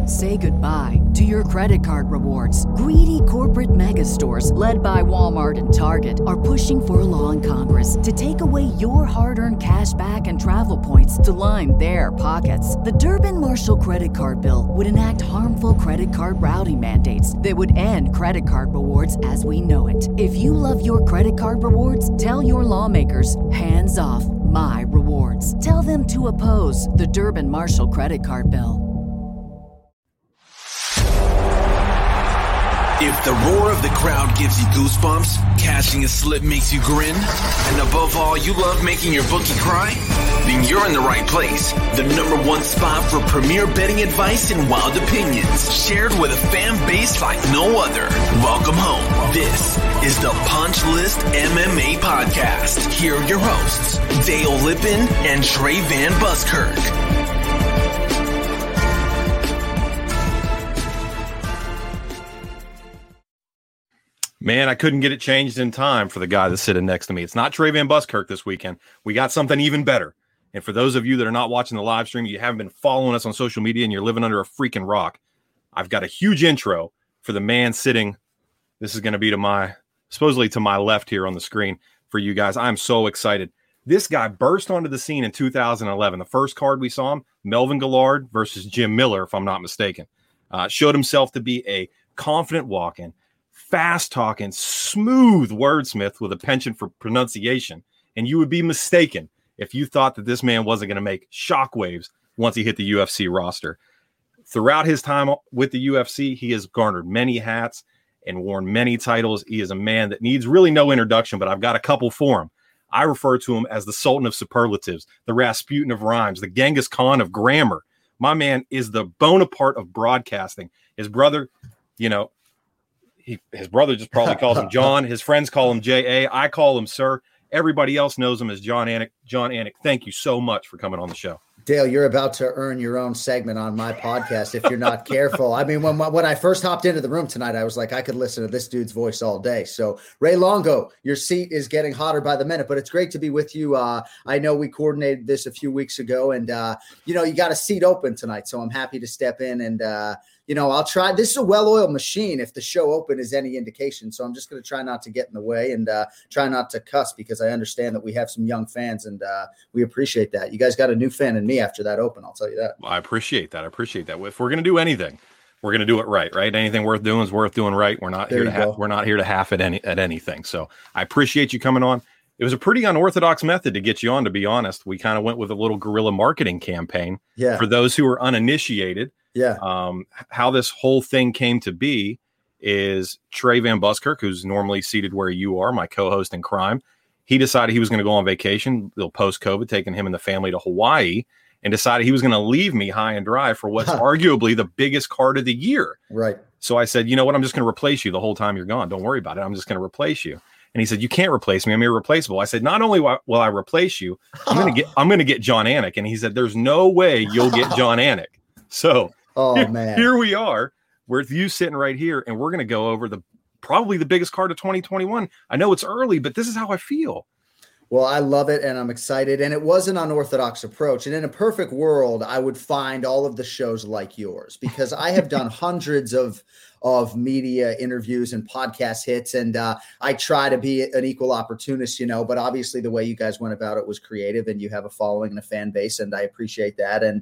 Say goodbye to your credit card rewards. Greedy corporate mega stores, led by Walmart and Target, are pushing for a law in Congress to take away your hard-earned cash back and travel points to line their pockets. The Durbin-Marshall credit card bill would enact harmful credit card routing mandates that would end credit card rewards as we know it. If you love your credit card rewards, tell your lawmakers, hands off my rewards. Tell them to oppose the Durbin-Marshall credit card bill. If the roar of the crowd gives you goosebumps, cashing a slip makes you grin, and above all, you love making your bookie cry, then you're in the right place. The #1 spot for premier betting advice and wild opinions, shared with a fan base like no other. Welcome home. This is the Punch List MMA Podcast. Here are your hosts, Dale Lippin and Trey Van Buskirk. Man, I couldn't get it changed in time for the guy that's sitting next to me. It's not Trey Van Buskirk this weekend. We got something even better. And for those of you that are not watching the live stream, you haven't been following us on social media and you're living under a freaking rock, I've got a huge intro for the man sitting. This is going to be supposedly to my left here on the screen for you guys. I'm so excited. This guy burst onto the scene in 2011. The first card we saw him, Melvin Guillard versus Jim Miller, if I'm not mistaken. Showed himself to be a confident walk-in, fast-talking, smooth wordsmith with a penchant for pronunciation. And you would be mistaken if you thought that this man wasn't going to make shockwaves once he hit the UFC roster. Throughout his time with the UFC, he has garnered many hats and worn many titles. He is a man that needs really no introduction, but I've got a couple for him. I refer to him as the Sultan of Superlatives, the Rasputin of Rhymes, the Genghis Khan of Grammar. My man is the Bonaparte of broadcasting. His brother, his brother just probably calls him John. His friends call him J.A. I call him Sir. Everybody else knows him as John Anik. John Anik, thank you so much for coming on the show. Dale, you're about to earn your own segment on my podcast if you're not careful. I mean, when I first hopped into the room tonight, I was like, I could listen to this dude's voice all day. So Ray Longo, your seat is getting hotter by the minute, but it's great to be with you. I know we coordinated this a few weeks ago, and you got a seat open tonight, so I'm happy to step in and I'll try. This is a well-oiled machine if the show open is any indication. So I'm just going to try not to get in the way and try not to cuss, because I understand that we have some young fans and we appreciate that. You guys got a new fan in me after that open. I'll tell you that. Well, I appreciate that. If we're going to do anything, we're going to do it right? Anything worth doing is worth doing right. We're not here to half at anything. So I appreciate you coming on. It was a pretty unorthodox method to get you on, to be honest. We kind of went with a little guerrilla marketing campaign. Yeah. For those who are uninitiated. Yeah. How this whole thing came to be is Trey Van Buskirk, who's normally seated where you are, my co-host in crime. He decided he was going to go on vacation, post-COVID, taking him and the family to Hawaii, and decided he was going to leave me high and dry for what's arguably the biggest card of the year. Right. So I said, you know what? I'm just going to replace you the whole time you're gone. Don't worry about it. I'm just going to replace you. And he said, you can't replace me. I'm irreplaceable. I said, not only will I replace you, I'm going to get John Anik. And he said, there's no way you'll get John Anik. So here we are with you sitting right here, and we're going to go over probably the biggest card of 2021. I know it's early, but this is how I feel. Well, I love it, and I'm excited. And it was an unorthodox approach. And in a perfect world, I would find all of the shows like yours, because I have done hundreds of media interviews and podcast hits. And I try to be an equal opportunist, but obviously the way you guys went about it was creative, and you have a following and a fan base, and I appreciate that. And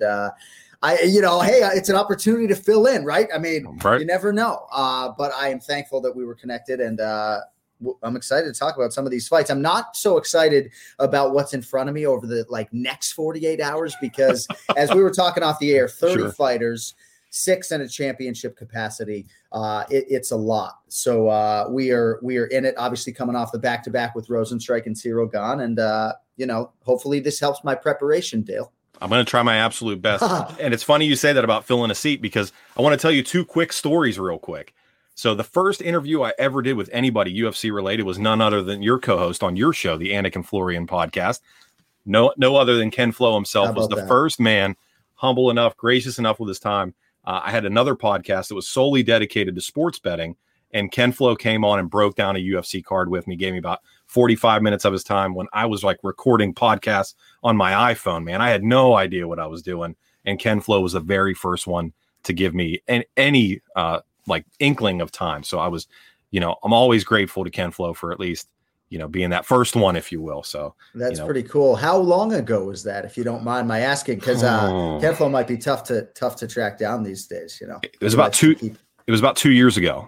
it's an opportunity to fill in, right? I mean, right. You never know. But I am thankful that we were connected, and I'm excited to talk about some of these fights. I'm not so excited about what's in front of me over the next 48 hours, because as we were talking off the air, 30 fighters, 6 in a championship capacity. It's a lot. So we are in it, obviously coming off the back-to-back with Rosenstrike and Cyril Gane. And, hopefully this helps my preparation, Dale. I'm going to try my absolute best. And it's funny you say that about filling a seat, because I want to tell you 2 quick stories real quick. So the first interview I ever did with anybody UFC related was none other than your co-host on your show, the Anik and Florian podcast. No other than Ken Flo himself was the first man, humble enough, gracious enough with his time. I had another podcast that was solely dedicated to sports betting, and Ken Flo came on and broke down a UFC card with me, gave me about 45 minutes of his time when I was recording podcasts on my iPhone, man. I had no idea what I was doing. And Ken Flo was the very first one to give me any like inkling of time. So I was, I'm always grateful to Ken Flo for at least, being that first one, if you will. So that's pretty cool. How long ago was that, if you don't mind my asking? Because Ken Flo might be tough to track down these days. It was about 2 years ago.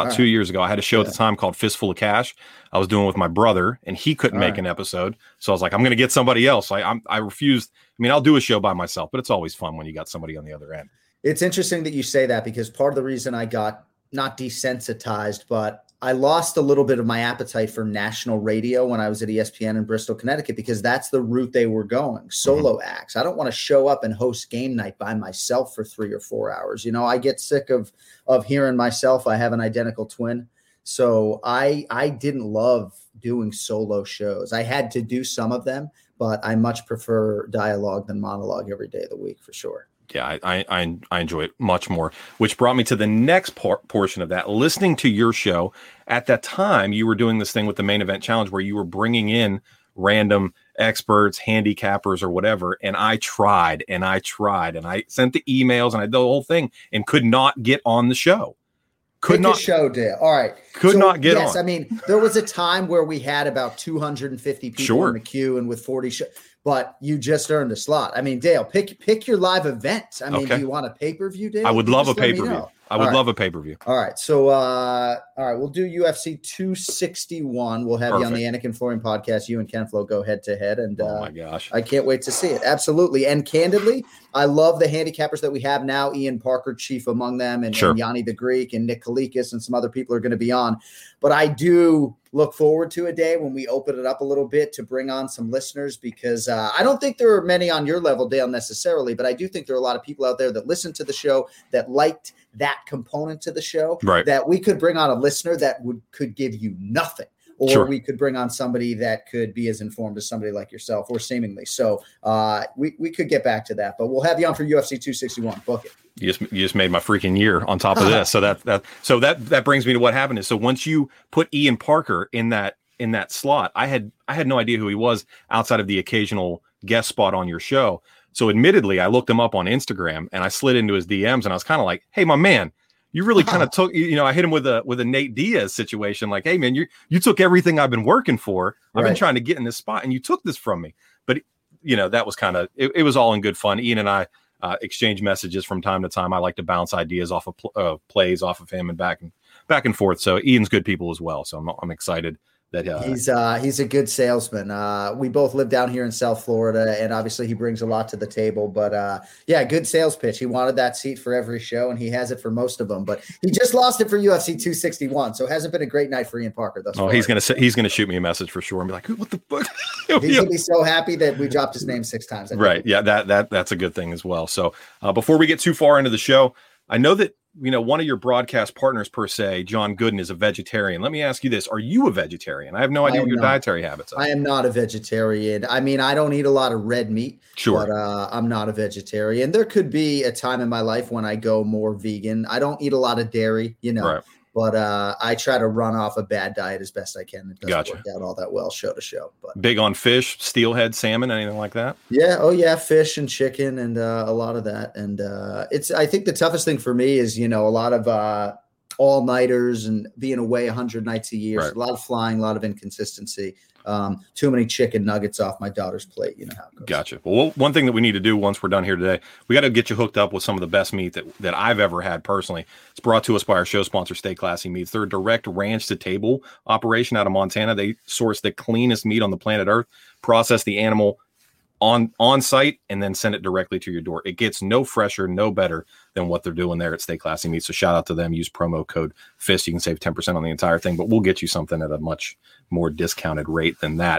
I had a show at the time called Fistful of Cash. I was doing it with my brother, and he couldn't make an episode. So I was like, I'm going to get somebody else. I refused. I mean, I'll do a show by myself, but it's always fun when you got somebody on the other end. It's interesting that you say that, because part of the reason I got not desensitized, but I lost a little bit of my appetite for national radio when I was at ESPN in Bristol, Connecticut, because that's the route they were going. Solo acts. I don't want to show up and host game night by myself for 3 or 4 hours. I get sick of hearing myself. I have an identical twin. So I didn't love doing solo shows. I had to do some of them, but I much prefer dialogue than monologue every day of the week, for sure. Yeah, I enjoy it much more, which brought me to the next portion of that. Listening to your show, at that time, you were doing this thing with the Main Event Challenge where you were bringing in random experts, handicappers, or whatever. And I tried and I sent the emails and I did the whole thing and could not get on the show. Could not show, Dale. All right. Could not get on. I mean, there was a time where we had about 250 people in the queue and with 40 shows. But you just earned a slot. I mean, Dale, pick your live event. I mean, do you want a pay-per-view, Dale? I would love a pay-per-view. I would love a pay-per-view. All right. So, we'll do UFC 261. We'll have you on the Anakin Flooring podcast. You and Ken Flo go head-to-head. And oh, my gosh. I can't wait to see it. Absolutely. And candidly, I love the handicappers that we have now. Ian Parker, chief among them, and Yanni the Greek, and Nick Kalikas, and some other people are going to be on. But I do look forward to a day when we open it up a little bit to bring on some listeners, because I don't think there are many on your level, Dale, necessarily, but I do think there are a lot of people out there that listen to the show that liked that component to the show, that we could bring on a listener that could give you nothing. Or we could bring on somebody that could be as informed as somebody like yourself, or seemingly. So we could get back to that, but we'll have you on for UFC 261. Book it. You just made my freaking year on top of this. So that brings me to what happened is, so once you put Ian Parker in that slot, I had no idea who he was outside of the occasional guest spot on your show. So admittedly, I looked him up on Instagram and I slid into his DMs and I was kind of like, hey, my man, you really kind of took, I hit him with a Nate Diaz situation. Like, hey man, you took everything I've been working for. I've been trying to get in this spot and you took this from me. But that was kind of, it was all in good fun. Ian and I exchange messages from time to time. I like to bounce ideas off of plays off of him and back and forth. So Ian's good people as well. So I'm excited that he's a good salesman. We both live down here in South Florida, and obviously he brings a lot to the table. But good sales pitch. He wanted that seat for every show, and he has it for most of them. But he just lost it for UFC 261, so it hasn't been a great night for Ian Parker thus far. He's gonna shoot me a message for sure and be like, "What the fuck?" He's gonna be so happy that we dropped his name 6 times. Right? Yeah, that's a good thing as well. So before we get too far into the show, I know that one of your broadcast partners per se, John Gooden, is a vegetarian. Let me ask you this. Are you a vegetarian? I have no idea what your dietary habits are. I am not a vegetarian. I mean, I don't eat a lot of red meat, but I'm not a vegetarian. There could be a time in my life when I go more vegan. I don't eat a lot of dairy, but I try to run off a bad diet as best I can. It doesn't work out all that well show to show. But big on fish, steelhead, salmon, anything like that? Yeah. Oh yeah. Fish and chicken and a lot of that. And I think the toughest thing for me is, a lot of all-nighters and being away 100 nights a year. So a lot of flying, a lot of inconsistency. Too many chicken nuggets off my daughter's plate. You know how it goes. Gotcha. Well, one thing that we need to do once we're done here today, we got to get you hooked up with some of the best meat that I've ever had personally. It's brought to us by our show sponsor, Stay Classy Meats. They're a direct ranch to table operation out of Montana. They source the cleanest meat on the planet Earth, process the animal on site, and then send it directly to your door. It gets no fresher, no better than what they're doing there at Stay Classy Meats. So shout out to them. Use promo code FIST. You can save 10% on the entire thing, but we'll get you something at a much more discounted rate than that.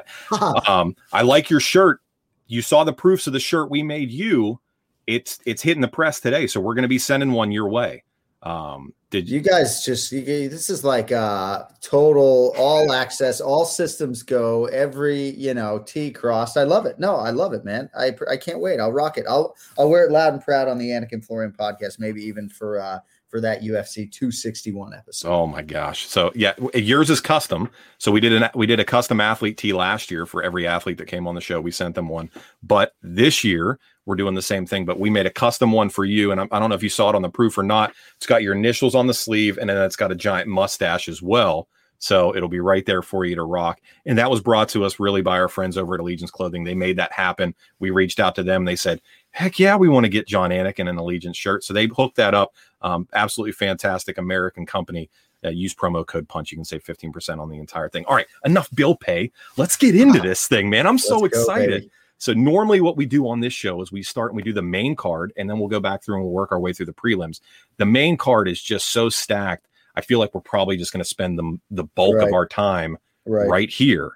I like your shirt. You saw the proofs of the shirt we made you. It's hitting the press today, so we're going to be sending one your way. You guys this is like total all access, all systems go, every, T crossed. I love it. No, I love it, man. I can't wait. I'll rock it. I'll wear it loud and proud on the Anik Florian podcast, maybe even for that UFC 261 episode. Oh my gosh. So yeah, yours is custom. So we did a custom athlete tee last year for every athlete that came on the show. We sent them one, but this year we're doing the same thing, but we made a custom one for you. And I don't know if you saw it on the proof or not. It's got your initials on the sleeve, and then it's got a giant mustache as well. So it'll be right there for you to rock. And that was brought to us really by our friends over at Allegiance Clothing. They made that happen. We reached out to them. They said, heck yeah, we want to get John Anik in an Allegiance shirt. So they hooked that up. Absolutely fantastic American company. Use promo code PUNCH. You can save 15% on the entire thing. All right, enough bill pay. Let's get into this thing, man. I'm so excited. Baby. So normally what we do on this show is we start and we do the main card, and then we'll go back through and we'll work our way through the prelims. The main card is just so stacked. I feel like we're probably just going to spend the bulk of our time right here.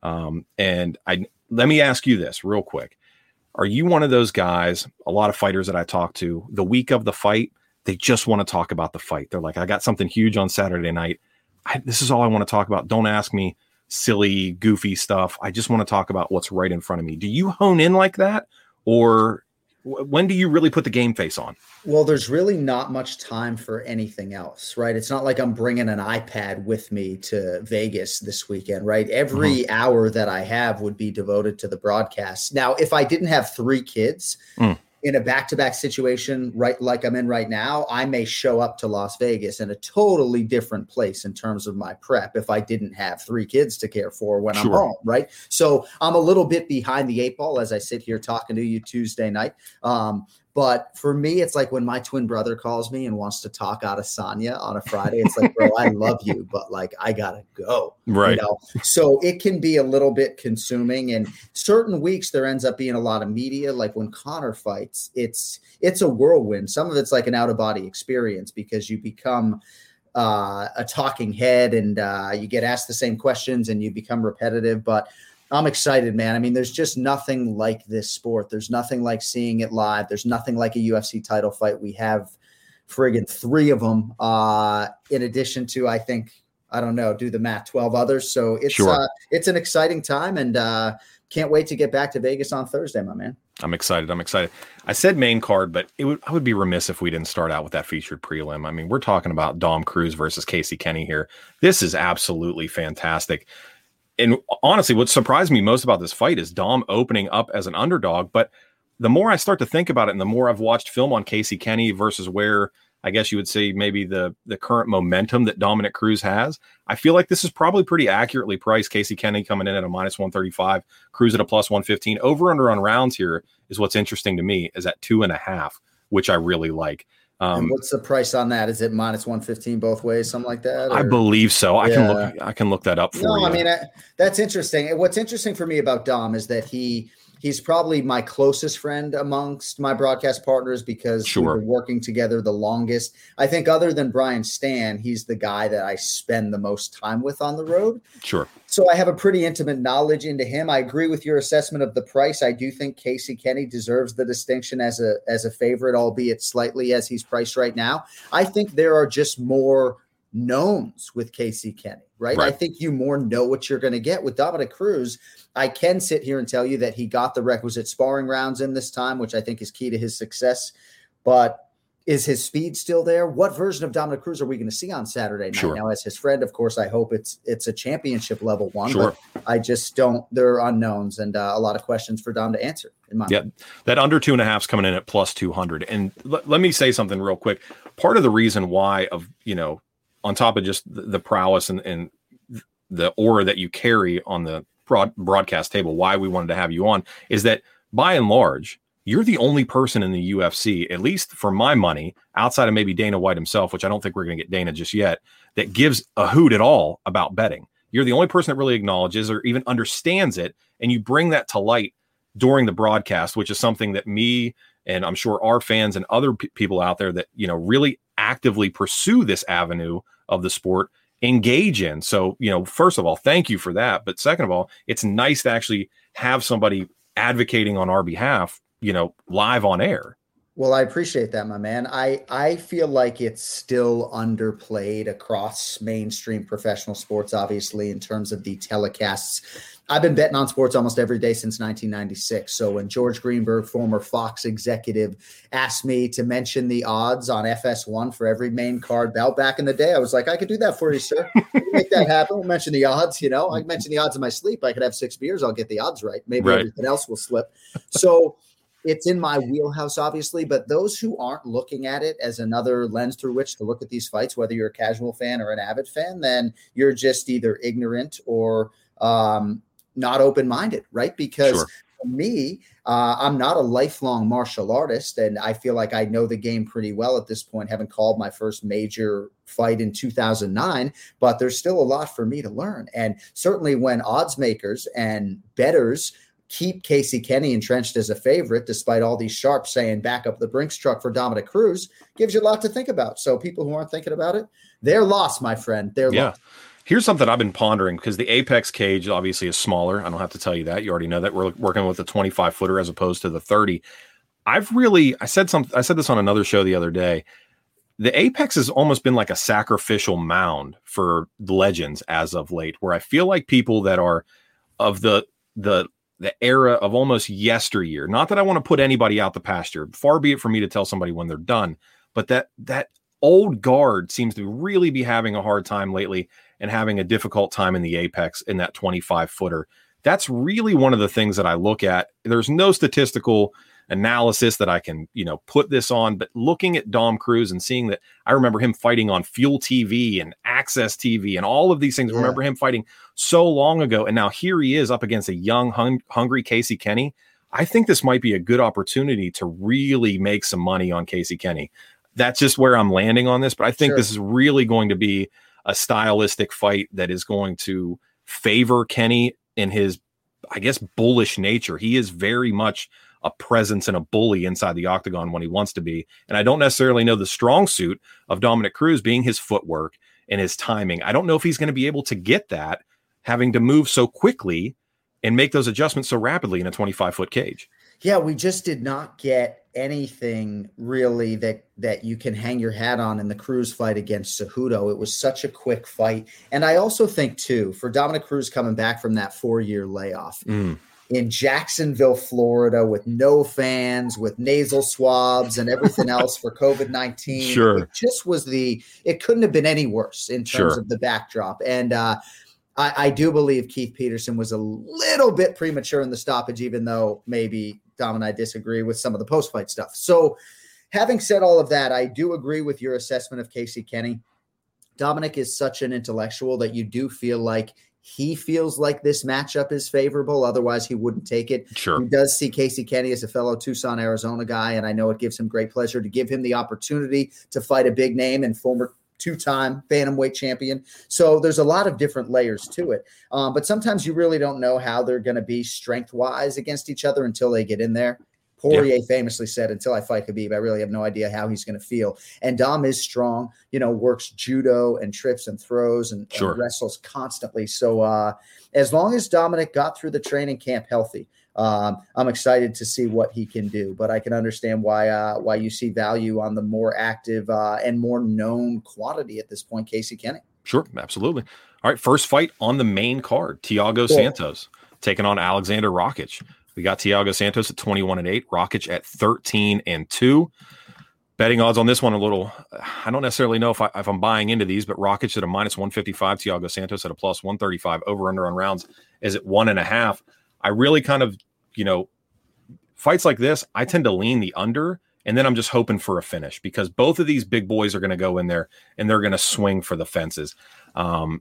And let me ask you this real quick. Are you one of those guys, a lot of fighters that I talk to, the week of the fight, they just want to talk about the fight. They're like, I got something huge on Saturday night. This is all I want to talk about. Don't ask me silly, goofy stuff. I just want to talk about what's right in front of me. Do you hone in like that? Or when do you really put the game face on? Well, there's really not much time for anything else, right? It's not like I'm bringing an iPad with me to Vegas this weekend, right? Every hour that I have would be devoted to the broadcast. Now, if I didn't have 3 kids in a back-to-back situation, right, like I'm in right now, I may show up to Las Vegas in a totally different place in terms of my prep if I didn't have 3 kids to care for when I'm home, right? So I'm a little bit behind the 8 ball as I sit here talking to you Tuesday night. But for me, it's like when my twin brother calls me and wants to talk out of Sonya on a Friday, it's like, bro, I love you, but like, I gotta go. Right. So it can be a little bit consuming, and certain weeks there ends up being a lot of media. Like when Conor fights, it's a whirlwind. Some of it's like an out of body experience because you become a talking head and you get asked the same questions and you become repetitive, but I'm excited, man. I mean, there's just nothing like this sport. There's nothing like seeing it live. There's nothing like a UFC title fight. We have friggin' 3 of them in addition to, I think, I don't know, do the math, 12 others. So it's an exciting time, and can't wait to get back to Vegas on Thursday, my man. I'm excited. I said main card, but I would be remiss if we didn't start out with that featured prelim. I mean, we're talking about Dom Cruz versus Casey Kenny here. This is absolutely fantastic. And honestly, what surprised me most about this fight is Dom opening up as an underdog. But the more I start to think about it, and the more I've watched film on Casey Kenny versus where I guess you would say maybe the current momentum that Dominick Cruz has, I feel like this is probably pretty accurately priced. Casey Kenny coming in at a -135, Cruz at a +115. Over under on rounds here is what's interesting to me, is at 2.5, which I really like. And what's the price on that? Is it -115 both ways, something like that? I believe so. I can look that up for you. I mean, that's interesting. What's interesting for me about Dom is that he's probably my closest friend amongst my broadcast partners because we've been working together the longest. I think other than Brian Stan, he's the guy that I spend the most time with on the road. Sure. So I have a pretty intimate knowledge into him. I agree with your assessment of the price. I do think Casey Kenny deserves the distinction as a favorite, albeit slightly as he's priced right now. I think there are just more knowns with Casey Kenny, right? I think you more know what you're going to get with Dominick Cruz. I can sit here and tell you that he got the requisite sparring rounds in this time, which I think is key to his success. But is his speed still there? What version of Dominick Cruz are we going to see on Saturday night? Now, as his friend, of course, I hope it's a championship level one, but I just don't. There are unknowns and a lot of questions for Dom to answer. In my mind. That under 2.5 is coming in at +200. And let me say something real quick. Part of the reason why on top of just the prowess and the aura that you carry on the broadcast table, why we wanted to have you on is that by and large, you're the only person in the UFC, at least for my money, outside of maybe Dana White himself, which I don't think we're going to get Dana just yet, that gives a hoot at all about betting. You're the only person that really acknowledges or even understands it. And you bring that to light during the broadcast, which is something that me and I'm sure our fans and other people out there that, really actively pursue this avenue of the sport engage in. So, first of all, thank you for that. But second of all, it's nice to actually have somebody advocating on our behalf, live on air. Well, I appreciate that, my man. I feel like it's still underplayed across mainstream professional sports, obviously, in terms of the telecasts. I've been betting on sports almost every day since 1996. So when George Greenberg, former Fox executive, asked me to mention the odds on FS1 for every main card bout back in the day, I was like, I could do that for you, sir. Make that happen. We'll mention the odds. I can mention the odds in my sleep. I could have 6 beers. I'll get the odds right. Maybe everything else will slip. So it's in my wheelhouse, obviously, but those who aren't looking at it as another lens through which to look at these fights, whether you're a casual fan or an avid fan, then you're just either ignorant or not open-minded, right? Because for me, I'm not a lifelong martial artist, and I feel like I know the game pretty well at this point, having called my first major fight in 2009, but there's still a lot for me to learn. And certainly when odds makers and bettors keep Casey Kenny entrenched as a favorite, despite all these sharps saying back up the Brinks truck for Dominick Cruz, gives you a lot to think about. So people who aren't thinking about it, they're lost, my friend. They're lost. Here's something I've been pondering, because the Apex cage obviously is smaller. I don't have to tell you that. You already know that. We're working with a 25-footer as opposed to the 30. I said this on another show the other day. The Apex has almost been like a sacrificial mound for legends as of late, where I feel like people that are of the era of almost yesteryear. Not that I want to put anybody out the pasture. Far be it for me to tell somebody when they're done, but that old guard seems to really be having a hard time lately and having a difficult time in the Apex in that 25-footer. That's really one of the things that I look at. There's no statistical analysis that I can, put this on, but looking at Dom Cruz and seeing that, I remember him fighting on Fuel TV and Access TV and all of these things. I remember him fighting so long ago. And now here he is up against a young, hungry Casey Kenny. I think this might be a good opportunity to really make some money on Casey Kenny. That's just where I'm landing on this, but I think this is really going to be a stylistic fight that is going to favor Kenny in his, I guess, bullish nature. He is very much a presence and a bully inside the octagon when he wants to be. And I don't necessarily know the strong suit of Dominick Cruz being his footwork and his timing. I don't know if he's going to be able to get that, having to move so quickly and make those adjustments so rapidly in a 25-foot cage. Yeah, we just did not get anything really that you can hang your hat on in the Cruz fight against Cejudo. It was such a quick fight. And I also think, too, for Dominick Cruz coming back from that 4-year layoff in Jacksonville, Florida, with no fans, with nasal swabs and everything else for COVID-19, it just was it couldn't have been any worse in terms of the backdrop. And I do believe Keith Peterson was a little bit premature in the stoppage, even though maybe Dom and I disagree with some of the post-fight stuff. So having said all of that, I do agree with your assessment of Casey Kenny. Dominick is such an intellectual that you do feel like he feels like this matchup is favorable. Otherwise, he wouldn't take it. He does see Casey Kenny as a fellow Tucson, Arizona guy, and I know it gives him great pleasure to give him the opportunity to fight a big name and former two-time bantamweight champion. So there's a lot of different layers to it. But sometimes you really don't know how they're going to be strength-wise against each other until they get in there. Poirier famously said, until I fight Khabib, I really have no idea how he's going to feel. And Dom is strong, works judo and trips and throws and wrestles constantly. So as long as Dominick got through the training camp healthy, I'm excited to see what he can do, but I can understand why you see value on the more active and more known quantity at this point, Casey Kenny. Sure, absolutely. All right, first fight on the main card, Thiago Santos taking on Alexander Rakic. We got Thiago Santos at 21-8, Rakic at 13-2. Betting odds on this one a little, I don't necessarily know if I'm buying into these, but Rakic at a -155, Thiago Santos at a +135, over/under on rounds is at 1.5. I really kind of, fights like this, I tend to lean the under, and then I'm just hoping for a finish because both of these big boys are going to go in there and they're going to swing for the fences. I'm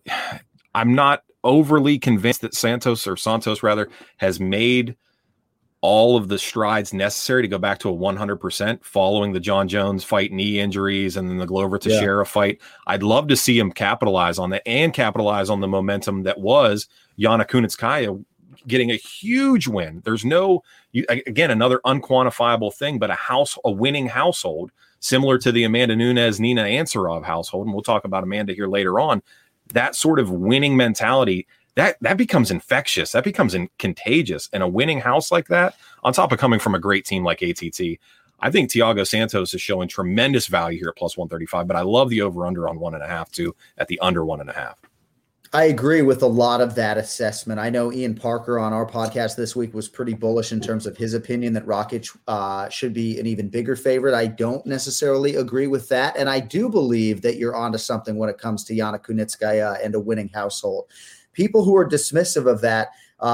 not overly convinced that Santos has made all of the strides necessary to go back to a 100% following the John Jones fight, knee injuries, and then the Glover Teixeira fight. I'd love to see him capitalize on that and capitalize on the momentum that was Yana Kunitskaya getting a huge win. There's again, another unquantifiable thing, but a winning household, similar to the Amanda Nunes, Nina Ansarov household. And we'll talk about Amanda here later on. That sort of winning mentality, that becomes infectious. That becomes contagious. And a winning house like that, on top of coming from a great team like ATT, I think Thiago Santos is showing tremendous value here at plus 135, but I love the over-under on 1.5 too at the under 1.5. I agree with a lot of that assessment. I know Ian Parker on our podcast this week was pretty bullish in terms of his opinion that Rakic should be an even bigger favorite. I don't necessarily agree with that. And I do believe that you're onto something when it comes to Yana Kunitskaya and a winning household. People who are dismissive of that,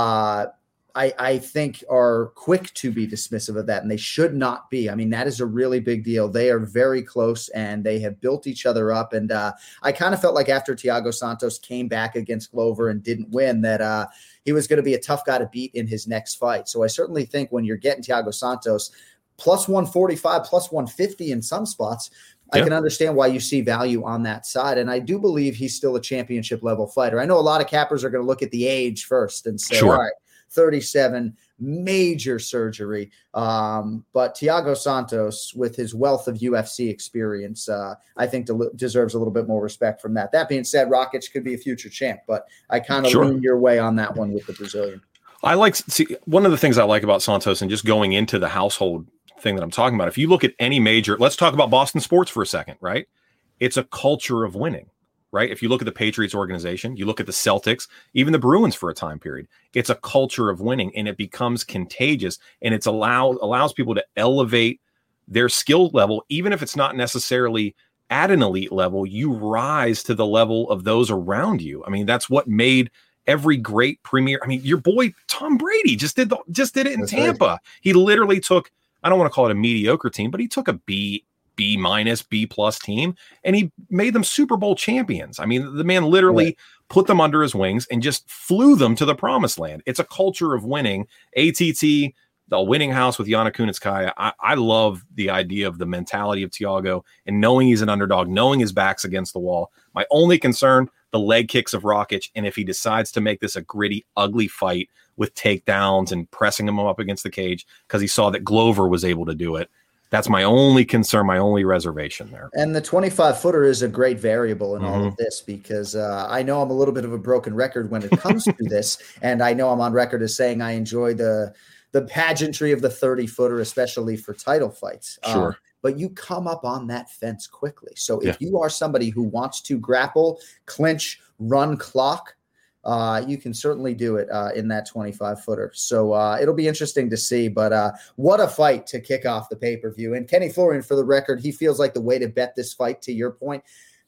I think are quick to be dismissive of that, and they should not be. I mean, that is a really big deal. They are very close, and they have built each other up. And I kind of felt like after Thiago Santos came back against Glover and didn't win, that he was going to be a tough guy to beat in his next fight. So I certainly think when you're getting Thiago Santos plus 145, plus 150 in some spots, I can understand why you see value on that side. And I do believe he's still a championship level fighter. I know a lot of cappers are going to look at the age first and say, all right, 37, major surgery. But Thiago Santos, with his wealth of UFC experience, I think deserves a little bit more respect from that. That being said, Rakic could be a future champ, but I kind of lean your way on that one with the Brazilian. One of the things I like about Santos, and just going into the household thing that I'm talking about, if you look at any major, let's talk about Boston sports for a second, right? It's a culture of winning. Right? If you look at the Patriots organization, you look at the Celtics, even the Bruins for a time period, it's a culture of winning, and it becomes contagious, and it's allows people to elevate their skill level. Even if it's not necessarily at an elite level, you rise to the level of those around you. I mean, that's what made every great premier. I mean, your boy Tom Brady just did it in Tampa. Right. He literally took, I don't want to call it a mediocre team, but he took a B minus, B plus team, and he made them Super Bowl champions. I mean, the man literally put them under his wings and just flew them to the promised land. It's a culture of winning. ATT, the winning house with Yana Kunitskaya. I love the idea of the mentality of Thiago and knowing he's an underdog, knowing his back's against the wall. My only concern, the leg kicks of Rakic, and if he decides to make this a gritty, ugly fight with takedowns and pressing him up against the cage because he saw that Glover was able to do it. That's my only concern, my only reservation there. And the 25-footer is a great variable in all of this because I know I'm a little bit of a broken record when it comes to this, and I know I'm on record as saying I enjoy the pageantry of the 30-footer, especially for title fights. Sure. But you come up on that fence quickly. So if you are somebody who wants to grapple, clinch, run clock, you can certainly do it in that 25-footer. So it'll be interesting to see. But what a fight to kick off the pay-per-view. And Kenny Florian, for the record, he feels like the way to bet this fight, to your point,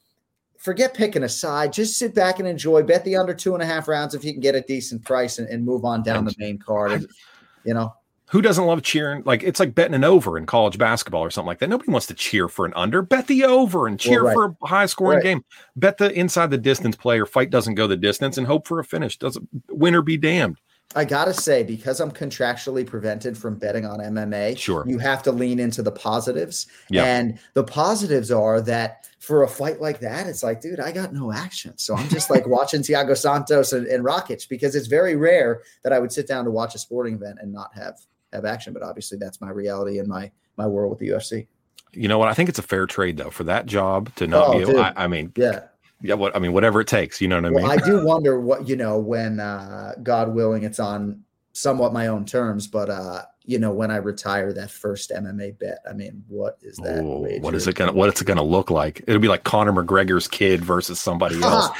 forget picking a side. Just sit back and enjoy. Bet the under 2.5 rounds if you can get a decent price and move on down the main card. And, you know. Who doesn't love cheering? Like, it's like betting an over in college basketball or something like that. Nobody wants to cheer for an under. Bet the over and cheer for a high-scoring game. Bet the inside the distance play or fight doesn't go the distance and hope for a finish. Doesn't win or be damned. I got to say, because I'm contractually prevented from betting on MMA, you have to lean into the positives. Yep. And the positives are that for a fight like that, it's like, dude, I got no action. So I'm just like watching Thiago Santos and Rakic, because it's very rare that I would sit down to watch a sporting event and not have action. But obviously that's my reality in my world with the UFC. You know what? I think it's a fair trade though, for that job to not be able, I mean, whatever it takes, you know what I mean? I do wonder what, when God willing, it's on somewhat my own terms, but when I retire that first MMA bet, I mean, what is that? What's it gonna look like? It'll be like Conor McGregor's kid versus somebody else.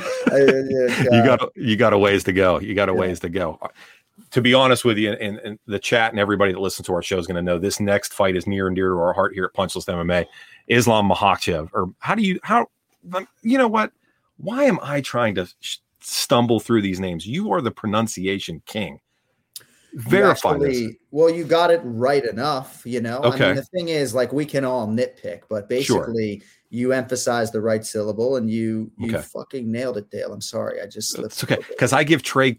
You got a ways to go. Ways to go. To be honest with you, and the chat and everybody that listens to our show is going to know, this next fight is near and dear to our heart here at Punchless MMA. Islam Makhachev, or you know what? Why am I trying to stumble through these names? You are the pronunciation king. Verify this. Well, you got it right enough, Okay. I mean, the thing is, like, we can all nitpick, but basically you emphasize the right syllable and you fucking nailed it, Dale. I'm sorry. I just slipped. It's okay. Because I give Trey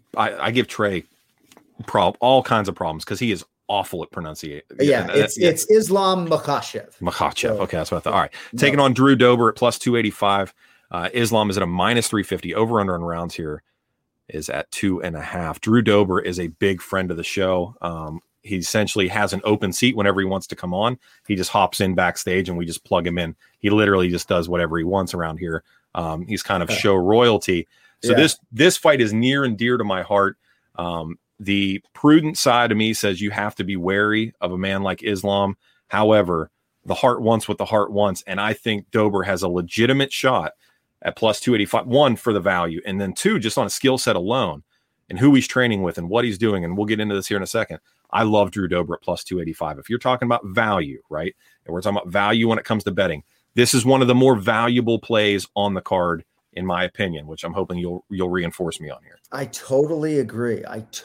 all kinds of problems because he is awful at pronunciation. Yeah, it's Islam Makhachev. So, okay, that's what I thought. All right, taking on Drew Dober at plus 285. Islam is at a minus 350. Over under on rounds here is at 2.5. Drew Dober is a big friend of the show. He essentially has an open seat whenever he wants to come on. He just hops in backstage and we just plug him in. He literally just does whatever he wants around here. He's kind of show royalty. So this fight is near and dear to my heart. The prudent side of me says you have to be wary of a man like Islam. However, the heart wants what the heart wants. And I think Dober has a legitimate shot at plus 285, one, for the value, and then two, just on a skill set alone and who he's training with and what he's doing. And we'll get into this here in a second. I love Drew Dober at plus 285. If you're talking about value, right, and we're talking about value when it comes to betting, this is one of the more valuable plays on the card, in my opinion, which I'm hoping you'll reinforce me on here. I totally agree.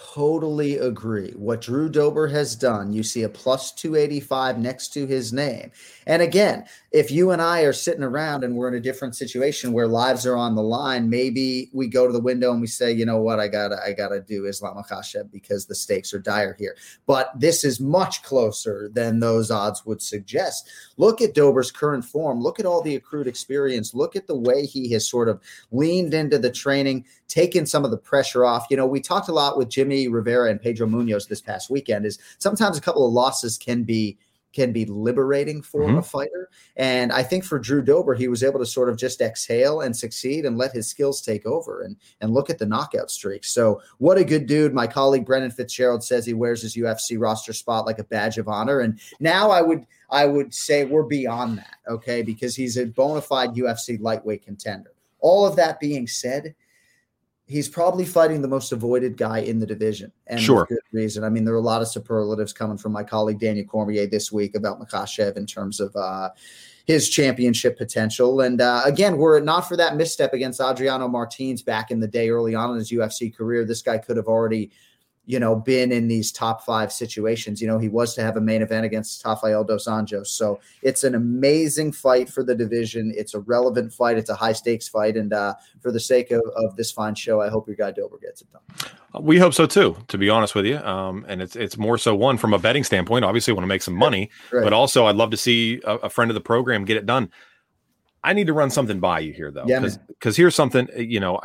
What Drew Dober has done, you see a plus 285 next to his name. And again, if you and I are sitting around and we're in a different situation where lives are on the line, maybe we go to the window and we say, you know what, I gotta do Islam Makhachev because the stakes are dire here. But this is much closer than those odds would suggest. Look at Dober's current form. Look at all the accrued experience. Look at the way he has sort of leaned into the training, taken some of the pressure off. You know, we talked a lot with Jimmy Rivera and Pedro Munoz this past weekend, is sometimes a couple of losses can be liberating for a fighter. And I think for Drew Dober, he was able to sort of just exhale and succeed and let his skills take over and look at the knockout streak. So what a good dude. My colleague Brendan Fitzgerald says he wears his UFC roster spot like a badge of honor. And now I would say we're beyond that, okay, because he's a bona fide UFC lightweight contender. All of that being said, he's probably fighting the most avoided guy in the division. And sure, for good reason. I mean, there are a lot of superlatives coming from my colleague Daniel Cormier this week about Makhachev in terms of his championship potential. And again, were it not for that misstep against Adriano Martins back in the day, early on in his UFC career, this guy could have already, you know, been in these top 5 situations. You know, he was to have a main event against Rafael dos Anjos. So it's an amazing fight for the division. It's a relevant fight. It's a high stakes fight. And for the sake of this fine show, I hope your guy Dober gets it done. We hope so too, to be honest with you. And it's more so, one, from a betting standpoint, obviously want to make some money, right, but also I'd love to see a friend of the program get it done. I need to run something by you here though. Because here's something, you know,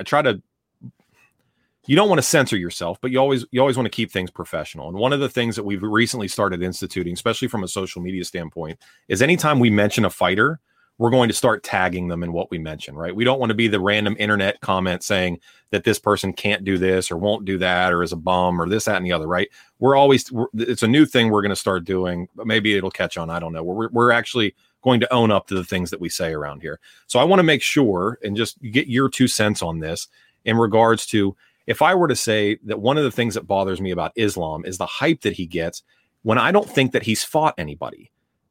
you don't want to censor yourself, but you always want to keep things professional. And one of the things that we've recently started instituting, especially from a social media standpoint, is anytime we mention a fighter, we're going to start tagging them in what we mention, right? We don't want to be the random internet comment saying that this person can't do this or won't do that or is a bum or this, that, and the other, right? It's a new thing we're going to start doing, but maybe it'll catch on. I don't know. We're actually going to own up to the things that we say around here. So I want to make sure and just get your 2 cents on this in regards to, if I were to say that one of the things that bothers me about Islam is the hype that he gets when I don't think that he's fought anybody.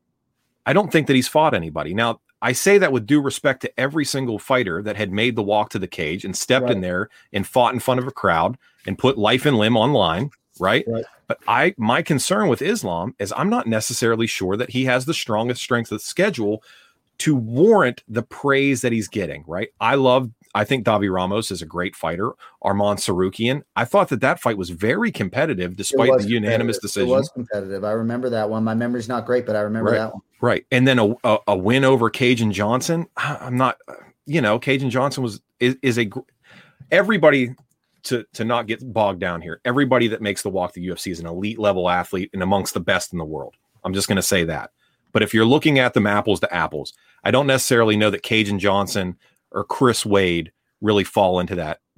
Now, I say that with due respect to every single fighter that had made the walk to the cage and stepped in there and fought in front of a crowd and put life and limb on line, right? But my concern with Islam is I'm not necessarily sure that he has the strongest strength of schedule to warrant the praise that he's getting, right? I think Davi Ramos is a great fighter. Arman Sarukian. I thought that fight was very competitive despite the unanimous decision. It was competitive. I remember that one. My memory's not great, but I remember that one. Right. And then a win over Cajun Johnson. I'm not, Cajun Johnson is everybody to not get bogged down here. Everybody that makes the walk to the UFC is an elite level athlete and amongst the best in the world. I'm just going to say that. But if you're looking at them apples to apples, I don't necessarily know that Cajun Johnson or Chris Wade really fall into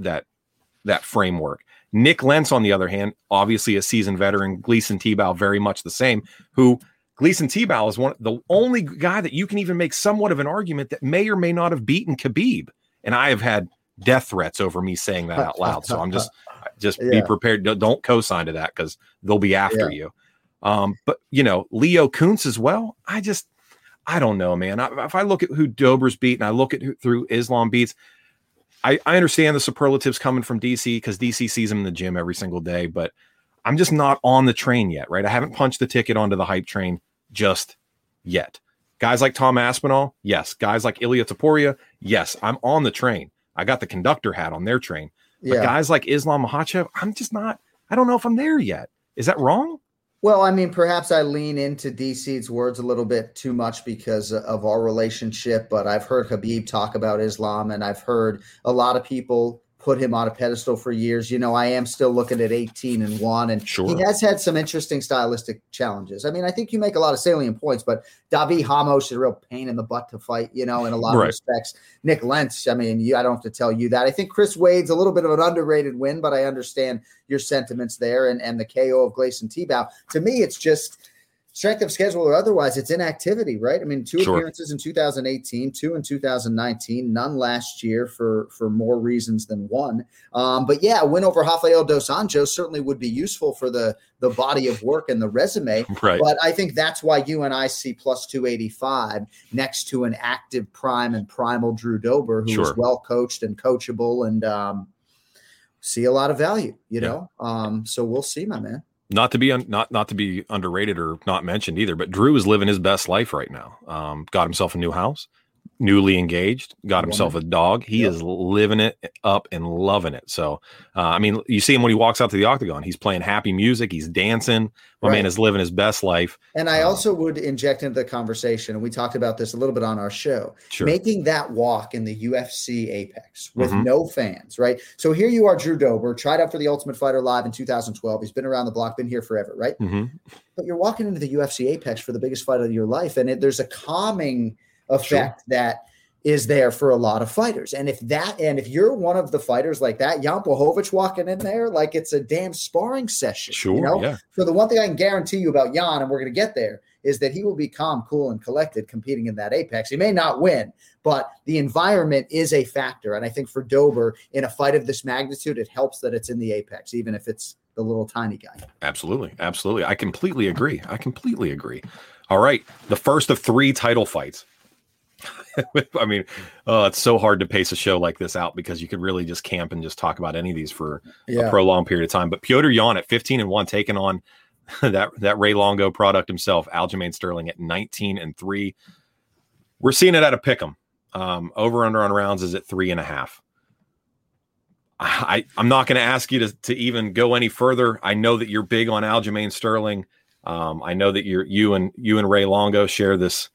that framework. Nick Lentz, on the other hand, obviously a seasoned veteran, Gleason Tebow very much the same, who Gleason Tebow is the only guy that you can even make somewhat of an argument that may or may not have beaten Khabib. And I have had death threats over me saying that out loud. So I'm just be prepared. Don't co-sign to that because they'll be after you. But Leo Kuntz as well. I don't know, man. If I look at who Dober's beat and I look at who Islam beats, I understand the superlatives coming from DC because DC sees him in the gym every single day, but I'm just not on the train yet, right? I haven't punched the ticket onto the hype train just yet. Guys like Tom Aspinall, yes. Guys like Ilia Topuria, yes. I'm on the train. I got the conductor hat on their train. But guys like Islam Makhachev, I'm just not. I don't know if I'm there yet. Is that wrong? Well, I mean, perhaps I lean into DC's words a little bit too much because of our relationship, but I've heard Khabib talk about Islam, and I've heard a lot of people put him on a pedestal for years. I am still looking at 18-1, and he has had some interesting stylistic challenges. I mean, I think you make a lot of salient points, but Davi Ramos is a real pain in the butt to fight, in a lot of respects. Nick Lentz, I mean, I don't have to tell you that. I think Chris Wade's a little bit of an underrated win, but I understand your sentiments there, and the KO of Gleason Tebow. To me, it's just strength of schedule or otherwise, it's inactivity, right? I mean, 2 Sure. appearances in 2018, 2 in 2019, none last year for more reasons than one. But yeah, a win over Rafael dos Anjos certainly would be useful for the body of work and the resume. Right. But I think that's why you and I see plus 285 next to an active prime and primal Drew Dober, who is well coached and coachable, and see a lot of value, you know? So we'll see, my man. Not to be underrated or not mentioned either, but Drew is living his best life right now. Got himself a new house, newly engaged, got himself a dog. He is living it up and loving it. So, I mean, you see him when he walks out to the octagon, he's playing happy music. He's dancing. My man is living his best life. And I also would inject into the conversation, and we talked about this a little bit on our show, making that walk in the UFC Apex with no fans, right? So here you are, Drew Dober, tried out for the Ultimate Fighter Live in 2012. He's been around the block, been here forever, right? But you're walking into the UFC Apex for the biggest fight of your life, and there's a calming effect that is there for a lot of fighters. And if you're one of the fighters like that, Jan Blachowicz walking in there, like it's a damn sparring session. Sure. You know? Yeah. So the one thing I can guarantee you about Jan, and we're going to get there, is that he will be calm, cool, and collected competing in that Apex. He may not win, but the environment is a factor. And I think for Dober, in a fight of this magnitude, it helps that it's in the Apex, even if it's the little tiny guy. Absolutely. Absolutely. I completely agree. All right. The first of 3 title fights. I mean, it's so hard to pace a show like this out because you could really just camp and just talk about any of these for a prolonged period of time. But Petr Yan at 15-1, taking on that Ray Longo product himself, Aljamain Sterling at 19-3. We're seeing it at a pick'em. Over under on rounds is at 3.5. I'm not going to ask you to even go any further. I know that you're big on Aljamain Sterling. I know that you and Ray Longo share this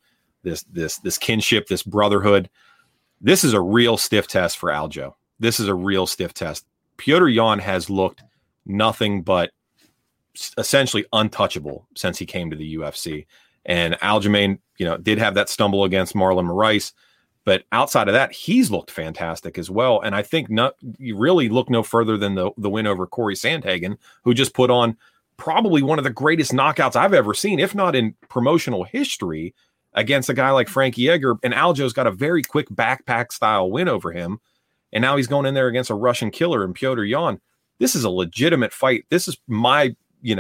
kinship, this brotherhood. This is a real stiff test for Aljo. This is a real stiff test. Petr Yan has looked nothing but essentially untouchable since he came to the UFC. And Aljamain, did have that stumble against Marlon Moraes, but outside of that, he's looked fantastic as well. And I think you really look no further than the win over Corey Sandhagen, who just put on probably one of the greatest knockouts I've ever seen, if not in promotional history, against a guy like Frankie Edgar. And Aljo's got a very quick backpack style win over him. And now he's going in there against a Russian killer in Petr Yan. This is a legitimate fight. This is my,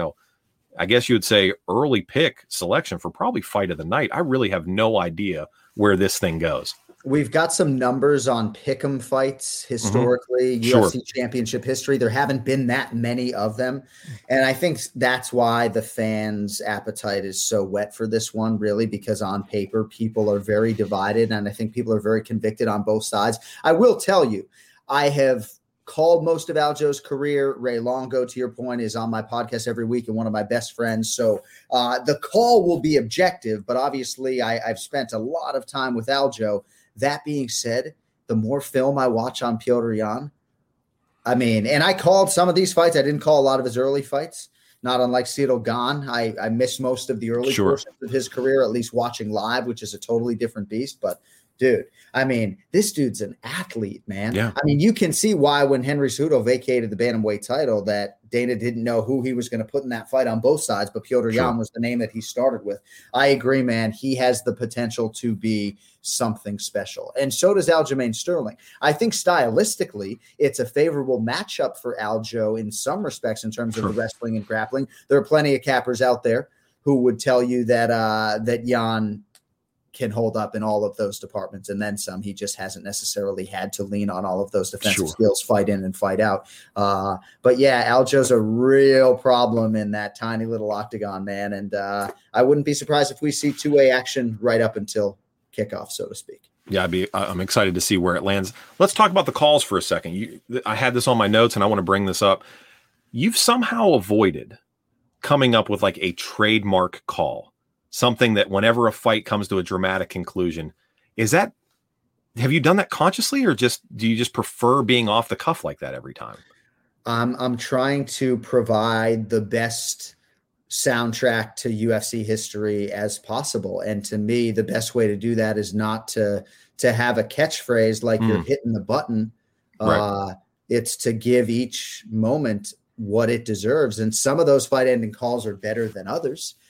I guess you would say early pick selection for probably fight of the night. I really have no idea where this thing goes. We've got some numbers on pick'em fights historically, UFC championship history. There haven't been that many of them. And I think that's why the fans' appetite is so wet for this one, really, because on paper, people are very divided. And I think people are very convicted on both sides. I will tell you, I have called most of Aljo's career. Ray Longo, to your point, is on my podcast every week and one of my best friends. So the call will be objective, but obviously I've spent a lot of time with Aljo. That being said, the more film I watch on Petr Yan, and I called some of these fights. I didn't call a lot of his early fights, not unlike Ciryl Gane. I missed most of the early portions of his career, at least watching live, which is a totally different beast. But dude, this dude's an athlete, man. Yeah. You can see why when Henry Cejudo vacated the bantamweight title that Dana didn't know who he was going to put in that fight on both sides, but Petr Yan was the name that he started with. I agree, man. He has the potential to be something special. And so does Aljamain Sterling. I think stylistically, it's a favorable matchup for Aljo in some respects in terms of the wrestling and grappling. There are plenty of cappers out there who would tell you that Yan can hold up in all of those departments and then some. He just hasn't necessarily had to lean on all of those defensive skills, fight in and fight out. But yeah, Aljo's a real problem in that tiny little octagon, man. And I wouldn't be surprised if we see two-way action right up until kickoff, so to speak. Yeah, I'm excited to see where it lands. Let's talk about the calls for a second. I had this on my notes and I want to bring this up. You've somehow avoided coming up with like a trademark call. Something that whenever a fight comes to a dramatic conclusion, have you done that consciously or do you just prefer being off the cuff like that every time? I'm trying to provide the best soundtrack to UFC history as possible. And to me, the best way to do that is not to have a catchphrase like you're hitting the button. Right. It's to give each moment what it deserves. And some of those fight ending calls are better than others.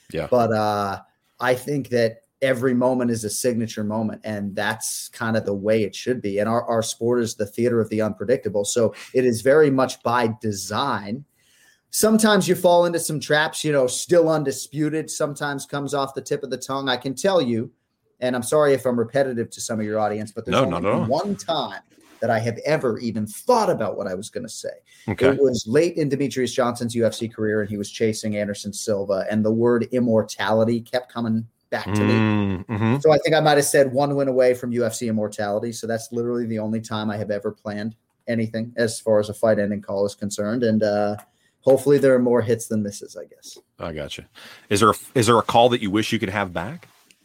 Yeah. But I think that every moment is a signature moment, and that's kind of the way it should be. And our sport is the theater of the unpredictable. So it is very much by design. Sometimes you fall into some traps, still undisputed, sometimes comes off the tip of the tongue. I can tell you, and I'm sorry if I'm repetitive to some of your audience, but there's only one time that I have ever even thought about what I was going to say. Okay. It was late in Demetrius Johnson's UFC career, and he was chasing Anderson Silva, and the word immortality kept coming back to me. Mm-hmm. So I think I might have said one win away from UFC immortality. So that's literally the only time I have ever planned anything as far as a fight ending call is concerned. And hopefully there are more hits than misses, I guess. I got you. Is there a call that you wish you could have back?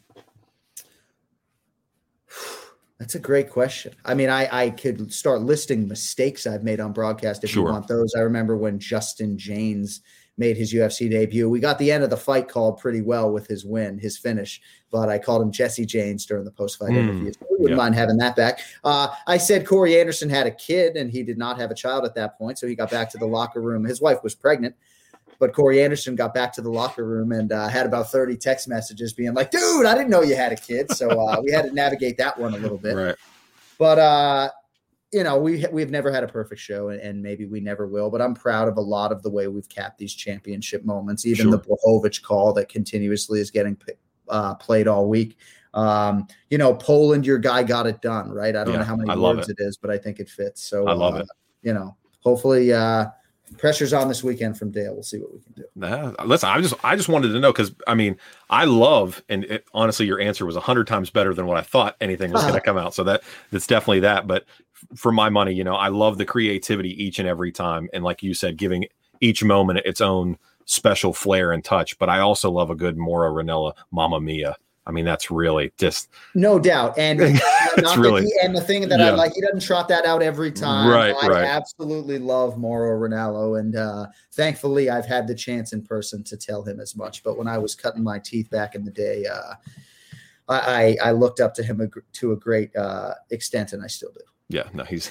That's a great question. I mean, I could start listing mistakes I've made on broadcast if you want those. I remember when Justin James made his UFC debut. We got the end of the fight called pretty well with his win, his finish, but I called him Jesse James during the post-fight interview. So we wouldn't mind having that back. I said Corey Anderson had a kid, and he did not have a child at that point, so he got back to the locker room. His wife was pregnant, but Corey Anderson got back to the locker room and had about 30 text messages being like, dude, I didn't know you had a kid. So we had to navigate that one a little bit. Right. But, we've never had a perfect show, and maybe we never will. But I'm proud of a lot of the way we've capped these championship moments, even the Blachowicz call that continuously is getting played all week. Poland, your guy got it done, right? I don't know how many words it is, but I think it fits. So I love it. Hopefully pressure's on this weekend from Dale. We'll see what we can do. Listen, I just wanted to know because I love, and honestly, your answer was 100 times better than what I thought anything was going to come out. So that's definitely that. But for my money, I love the creativity each and every time, and like you said, giving each moment its own special flair and touch. But I also love a good Mauro Ranella Mamma Mia. I mean, that's really just no doubt. And it's really, and the thing that I like, he doesn't trot that out every time. Right. I absolutely love Mauro Ranallo. And thankfully I've had the chance in person to tell him as much, but when I was cutting my teeth back in the day, I looked up to him to a great extent, and I still do. Yeah, no, he's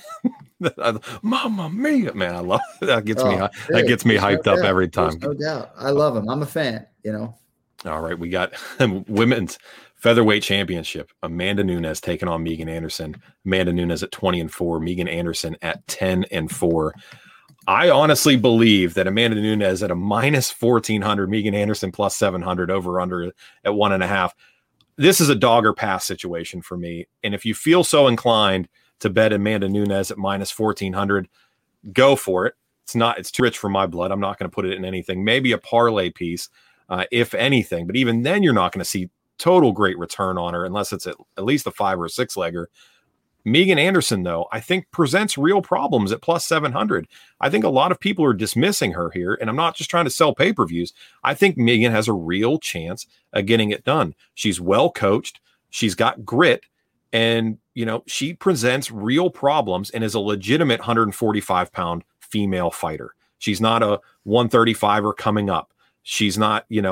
Mamma Mia, man. I love that. Gets me that gets me hyped up every time. There's no doubt. I love him. I'm a fan, All right, we got women's featherweight championship. Amanda Nunes taking on Megan Anderson. Amanda Nunes at 20-4, Megan Anderson at 10-4. I honestly believe that Amanda Nunes at a minus 1,400, Megan Anderson plus 700, over under at 1.5. This is a dog or pass situation for me. And if you feel so inclined to bet Amanda Nunes at minus 1,400, go for it. It's too rich for my blood. I'm not going to put it in anything. Maybe a parlay piece. If anything, but even then you're not going to see total great return on her unless it's at least a 5 or a 6 legger. Megan Anderson, though, I think presents real problems at plus 700. I think a lot of people are dismissing her here, and I'm not just trying to sell pay-per-views. I think Megan has a real chance of getting it done. She's well coached. She's got grit, and, she presents real problems and is a legitimate 145-pound female fighter. She's not a 135er coming up. She's not, a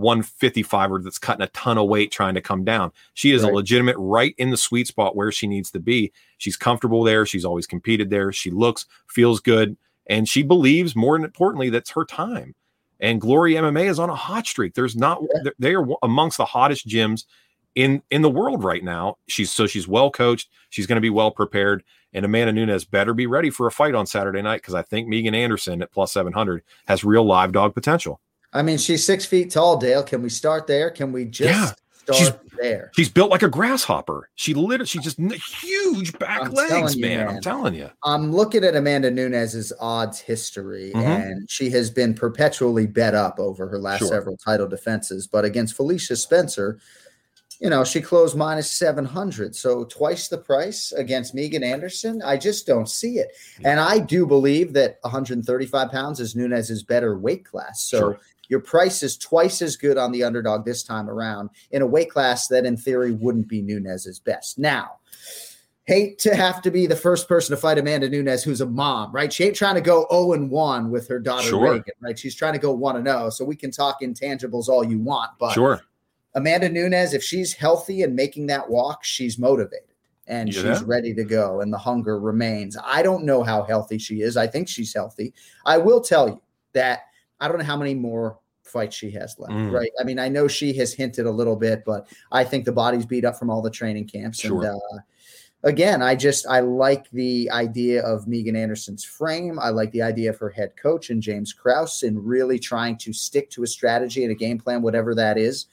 155er that's cutting a ton of weight trying to come down. She is a legitimate right in the sweet spot where she needs to be. She's comfortable there. She's always competed there. She feels good, and she believes, more importantly, that's her time. And Glory MMA is on a hot streak. They are amongst the hottest gyms in the world right now. She's well coached. She's going to be well prepared. And Amanda Nunes better be ready for a fight on Saturday night, because I think Megan Anderson at plus 700 has real live dog potential. I mean, she's 6 feet tall, Dale. Can we start there? Can we just start there? She's built like a grasshopper. She's just huge back legs, man. I'm telling you. I'm looking at Amanda Nunes's odds history, and she has been perpetually bet up over her last several title defenses. But against Felicia Spencer, she closed minus 700. So twice the price against Megan Anderson. I just don't see it. Yeah. And I do believe that 135 pounds is Nunes's better weight class. So your price is twice as good on the underdog this time around in a weight class that in theory wouldn't be Nunes's best. Now, hate to have to be the first person to fight Amanda Nunes, who's a mom, right? She ain't trying to go 0-1 with her daughter Reagan, right? She's trying to go 1-0. So we can talk intangibles all you want, but Amanda Nunes, if she's healthy and making that walk, she's motivated and she's ready to go, and the hunger remains. I don't know how healthy she is. I think she's healthy. I will tell you that I don't know how many more fight she has left, right? I mean, I know she has hinted a little bit, but I think the body's beat up from all the training camps. Sure. And again, I like the idea of Megan Anderson's frame. I like the idea of her head coach and James Krause in really trying to stick to a strategy and a game plan, whatever that is.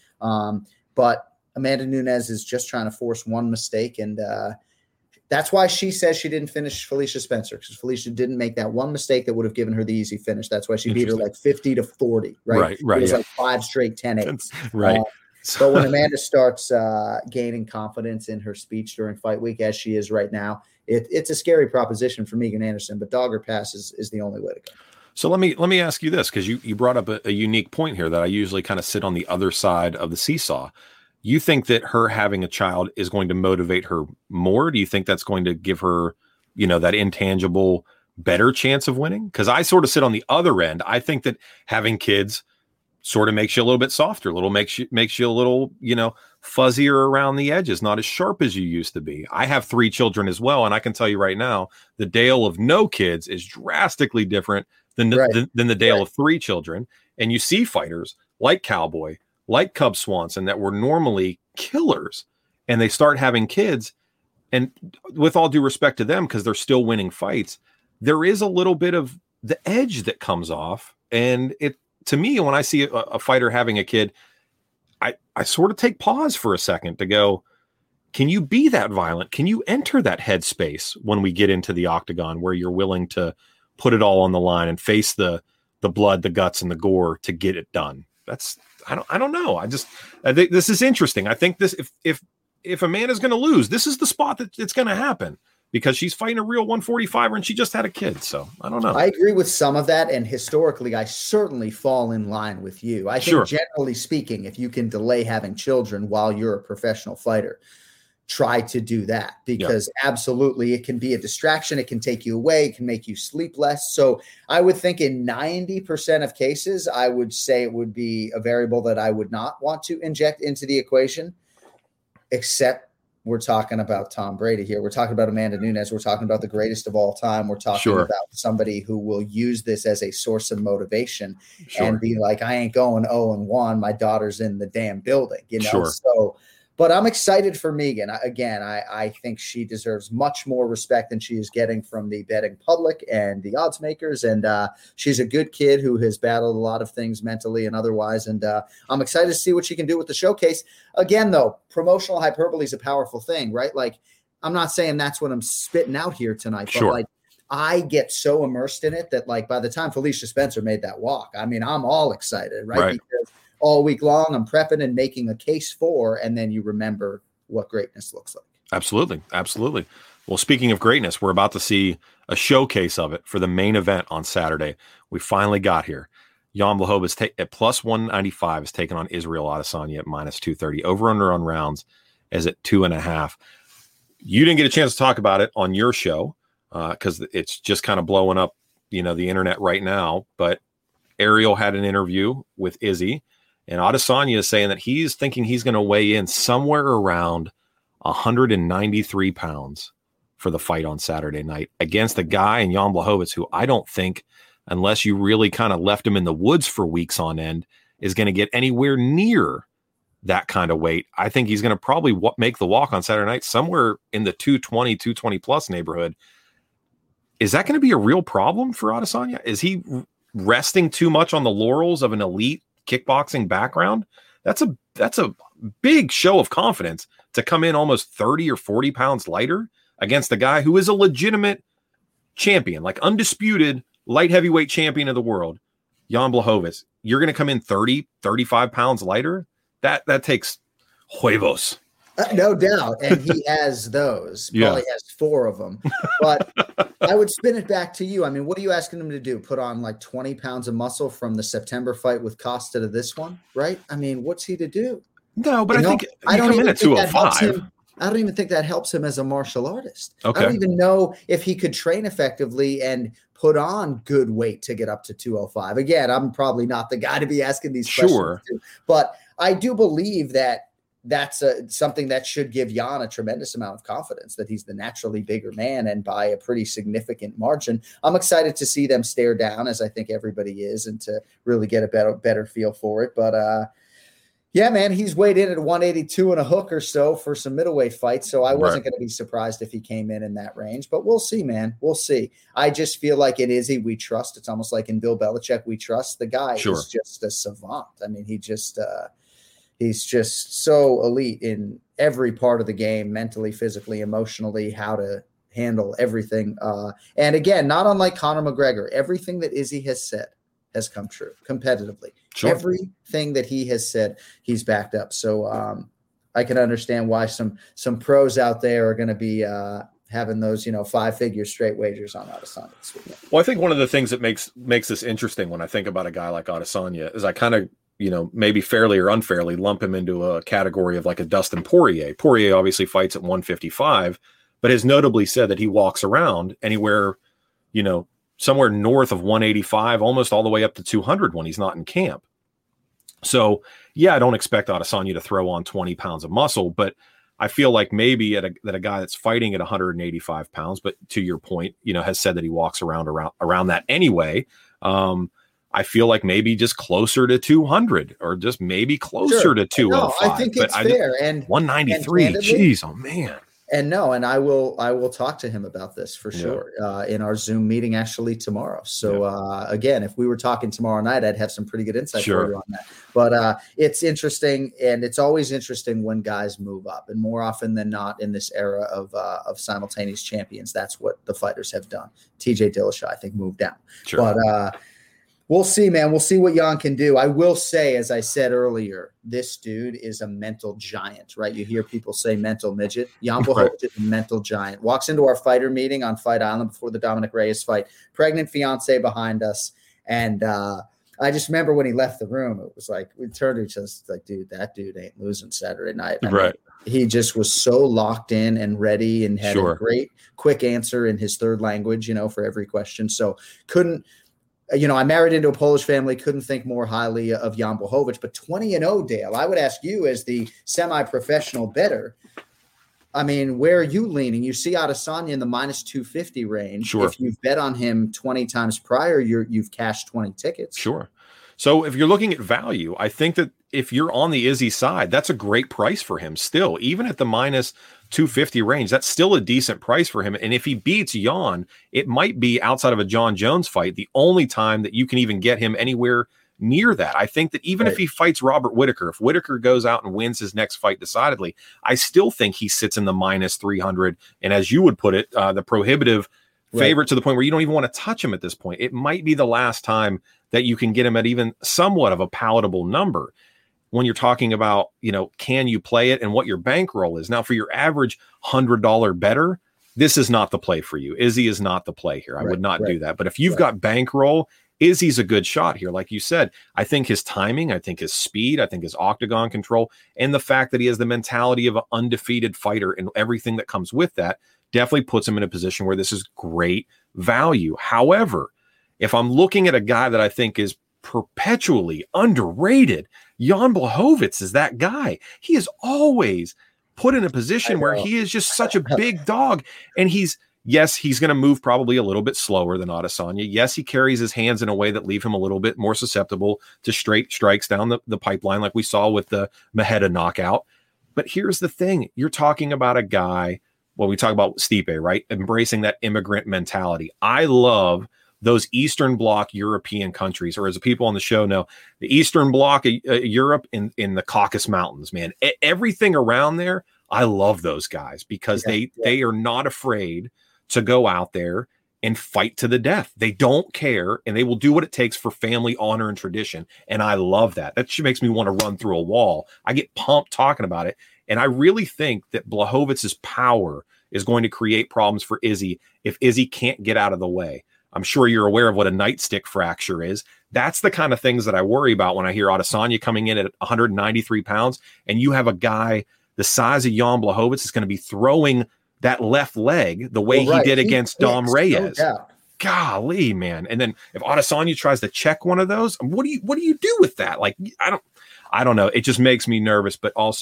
But Amanda Nunes is just trying to force one mistake, and that's why she says she didn't finish Felicia Spencer, because Felicia didn't make that one mistake that would have given her the easy finish. That's why she beat her like 50-40, right? Right. It was like 5 straight 10-8s. Right. But when Amanda starts gaining confidence in her speech during fight week, as she is right now, it's a scary proposition for Megan Anderson, but dog or pass is the only way to go. So let me ask you this, because you brought up a unique point here that I usually kind of sit on the other side of the seesaw. You think that her having a child is going to motivate her more? Do you think that's going to give her, that intangible better chance of winning? Because I sort of sit on the other end. I think that having kids sort of makes you a little bit softer, makes you a little, fuzzier around the edges, not as sharp as you used to be. I have 3 children as well, and I can tell you right now, the Dale of no kids is drastically different than the Dale of 3 children. And you see fighters like Cowboy, like Cub Swanson, that were normally killers, and they start having kids. And with all due respect to them, because they're still winning fights, there is a little bit of the edge that comes off. And to me, when I see a fighter having a kid, I sort of take pause for a second to go, can you be that violent? Can you enter that headspace when we get into the octagon where you're willing to put it all on the line and face the blood, the guts, and the gore to get it done? I don't know. I think this is interesting. I think this, if Amanda's going to lose, this is the spot that it's going to happen, because she's fighting a real 145er and she just had a kid. So I don't know. I agree with some of that. And historically, I certainly fall in line with you. I think generally speaking, if you can delay having children while you're a professional fighter, try to do that, because absolutely it can be a distraction. It can take you away. It can make you sleep less. So I would think in 90% of cases, I would say it would be a variable that I would not want to inject into the equation, except we're talking about Tom Brady here. We're talking about Amanda Nunes. We're talking about the greatest of all time. We're talking about somebody who will use this as a source of motivation and be like, I ain't going 0-1. My daughter's in the damn building, So, but I'm excited for Megan. I think she deserves much more respect than she is getting from the betting public and the odds makers. And she's a good kid who has battled a lot of things mentally and otherwise. And I'm excited to see what she can do with the showcase. Again, though, promotional hyperbole is a powerful thing, right? Like, I'm not saying that's what I'm spitting out here tonight, but like, I get so immersed in it that, like, by the time Felicia Spencer made that walk, I mean, I'm all excited, right? Because all week long, I'm prepping and making a case for, and then you remember what greatness looks like. Absolutely. Absolutely. Well, speaking of greatness, we're about to see a showcase of it for the main event on Saturday. We finally got here. Jan Blachowicz at plus 195 is taking on Israel Adesanya at minus 230. Over under on rounds is at 2.5. You didn't get a chance to talk about it on your show because it's just kind of blowing up, the internet right now. But Ariel had an interview with Izzy, and Adesanya is saying that he's thinking he's going to weigh in somewhere around 193 pounds for the fight on Saturday night against a guy in Jan Blachowicz who I don't think, unless you really kind of left him in the woods for weeks on end, is going to get anywhere near that kind of weight. I think he's going to probably make the walk on Saturday night somewhere in the 220 plus neighborhood. Is that going to be a real problem for Adesanya? Is he resting too much on the laurels of an elite kickboxing background? That's a big show of confidence to come in almost 30 or 40 pounds lighter against a guy who is a legitimate champion, like undisputed light heavyweight champion of the world, Jan Blachowicz. You're going to come in 30, 35 pounds lighter? That takes huevos. No doubt. And he has those. Probably has 4 of them. But I would spin it back to you. I mean, what are you asking him to do? Put on like 20 pounds of muscle from the September fight with Costa to this one, right? I mean, what's he to do? No, but I think I don't even think that helps him. I don't even think that helps him as a martial artist. Okay. I don't even know if he could train effectively and put on good weight to get up to 205. Again, I'm probably not the guy to be asking these questions to, but I do believe that that's something that should give Jan a tremendous amount of confidence that he's the naturally bigger man, and by a pretty significant margin. I'm excited to see them stare down, as I think everybody is, and to really get a better feel for it. But yeah, man, he's weighed in at 182 and a hook or so for some middleweight fights. So I wasn't going to be surprised if he came in that range, but we'll see, man. We'll see. I just feel like in Izzy, we trust. It's almost like in Bill Belichick, we trust. The guy is just a savant. I mean, he's just so elite in every part of the game, mentally, physically, emotionally, how to handle everything. And again, not unlike Conor McGregor, everything that Izzy has said has come true competitively. Sure. Everything that he has said, he's backed up. So I can understand why some pros out there are going to be having those, 5-figure straight wagers on Adesanya this weekend. Well, I think one of the things that makes this interesting when I think about a guy like Adesanya is I kind of, maybe fairly or unfairly lump him into a category of like a Dustin Poirier. Poirier obviously fights at 155, but has notably said that he walks around anywhere, somewhere north of 185, almost all the way up to 200 when he's not in camp. So, yeah, I don't expect Adesanya to throw on 20 pounds of muscle, but I feel like maybe that a guy that's fighting at 185 pounds, but to your point, has said that he walks around that anyway. I feel like maybe just closer to 200 or just maybe closer to 205. No, I think it's fair. And 193, geez, oh man. And I will talk to him about this for sure in our Zoom meeting actually tomorrow. So again, if we were talking tomorrow night, I'd have some pretty good insight for you on that. But it's interesting, and it's always interesting when guys move up, and more often than not in this era of simultaneous champions, that's what the fighters have done. TJ Dillashaw, I think, moved down. Sure. But we'll see, man. We'll see what Jan can do. I will say, as I said earlier, this dude is a mental giant, right? You hear people say mental midget. Jan Blachowicz is a mental giant. Walks into our fighter meeting on Fight Island before the Dominic Reyes fight. Pregnant fiance behind us. And I just remember when he left the room, it was like, we turned to each other like, dude, that dude ain't losing Saturday night. I mean, he just was so locked in and ready and had a great quick answer in his third language, for every question. So couldn't, I married into a Polish family, couldn't think more highly of Jan Blachowicz, but 20-0, Dale. I would ask you as the semi-professional bettor, I mean, where are you leaning? You see Adesanya in the minus 250 range. Sure. If you've bet on him 20 times prior, you've cashed 20 tickets. Sure. So if you're looking at value, I think that if you're on the Izzy side, that's a great price for him still. Even at the minus 250 range, that's still a decent price for him. And if he beats Jan, it might be outside of a John Jones fight, the only time that you can even get him anywhere near that. I think that even if he fights Robert Whittaker, if Whittaker goes out and wins his next fight decidedly, I still think he sits in the minus 300. And as you would put it, the prohibitive favorite to the point where you don't even want to touch him at this point. It might be the last time that you can get him at even somewhat of a palatable number. When you're talking about, can you play it and what your bankroll is. Now, for your average $100 bettor, this is not the play for you. Izzy is not the play here. I would not do that. But if you've got bankroll, Izzy's a good shot here. Like you said, I think his timing, I think his speed, I think his octagon control, and the fact that he has the mentality of an undefeated fighter and everything that comes with that definitely puts him in a position where this is great value. However, if I'm looking at a guy that I think is perpetually underrated, Jan Blachowicz is that guy. He is always put in a position where he is just such a big dog. And he's going to move probably a little bit slower than Adesanya. Yes, he carries his hands in a way that leave him a little bit more susceptible to straight strikes down the pipeline like we saw with the Maheda knockout. But here's the thing. You're talking about a guy, we talk about Stipe, right? Embracing that immigrant mentality. I love those Eastern Bloc European countries, or as the people on the show know, the Eastern Bloc Europe in the Caucasus Mountains, man. Everything around there, I love those guys because they are not afraid to go out there and fight to the death. They don't care, and they will do what it takes for family honor and tradition. And I love that. That makes me want to run through a wall. I get pumped talking about it. And I really think that Blachowicz's power is going to create problems for Izzy if Izzy can't get out of the way. I'm sure you're aware of what a nightstick fracture is. That's the kind of things that I worry about when I hear Adesanya coming in at 193 pounds, and you have a guy the size of Jan Blachowicz is going to be throwing that left leg the way he did against Dom Reyes. No, golly, man. And then if Adesanya tries to check one of those, what do you do with that? Like, I don't know. It just makes me nervous, but also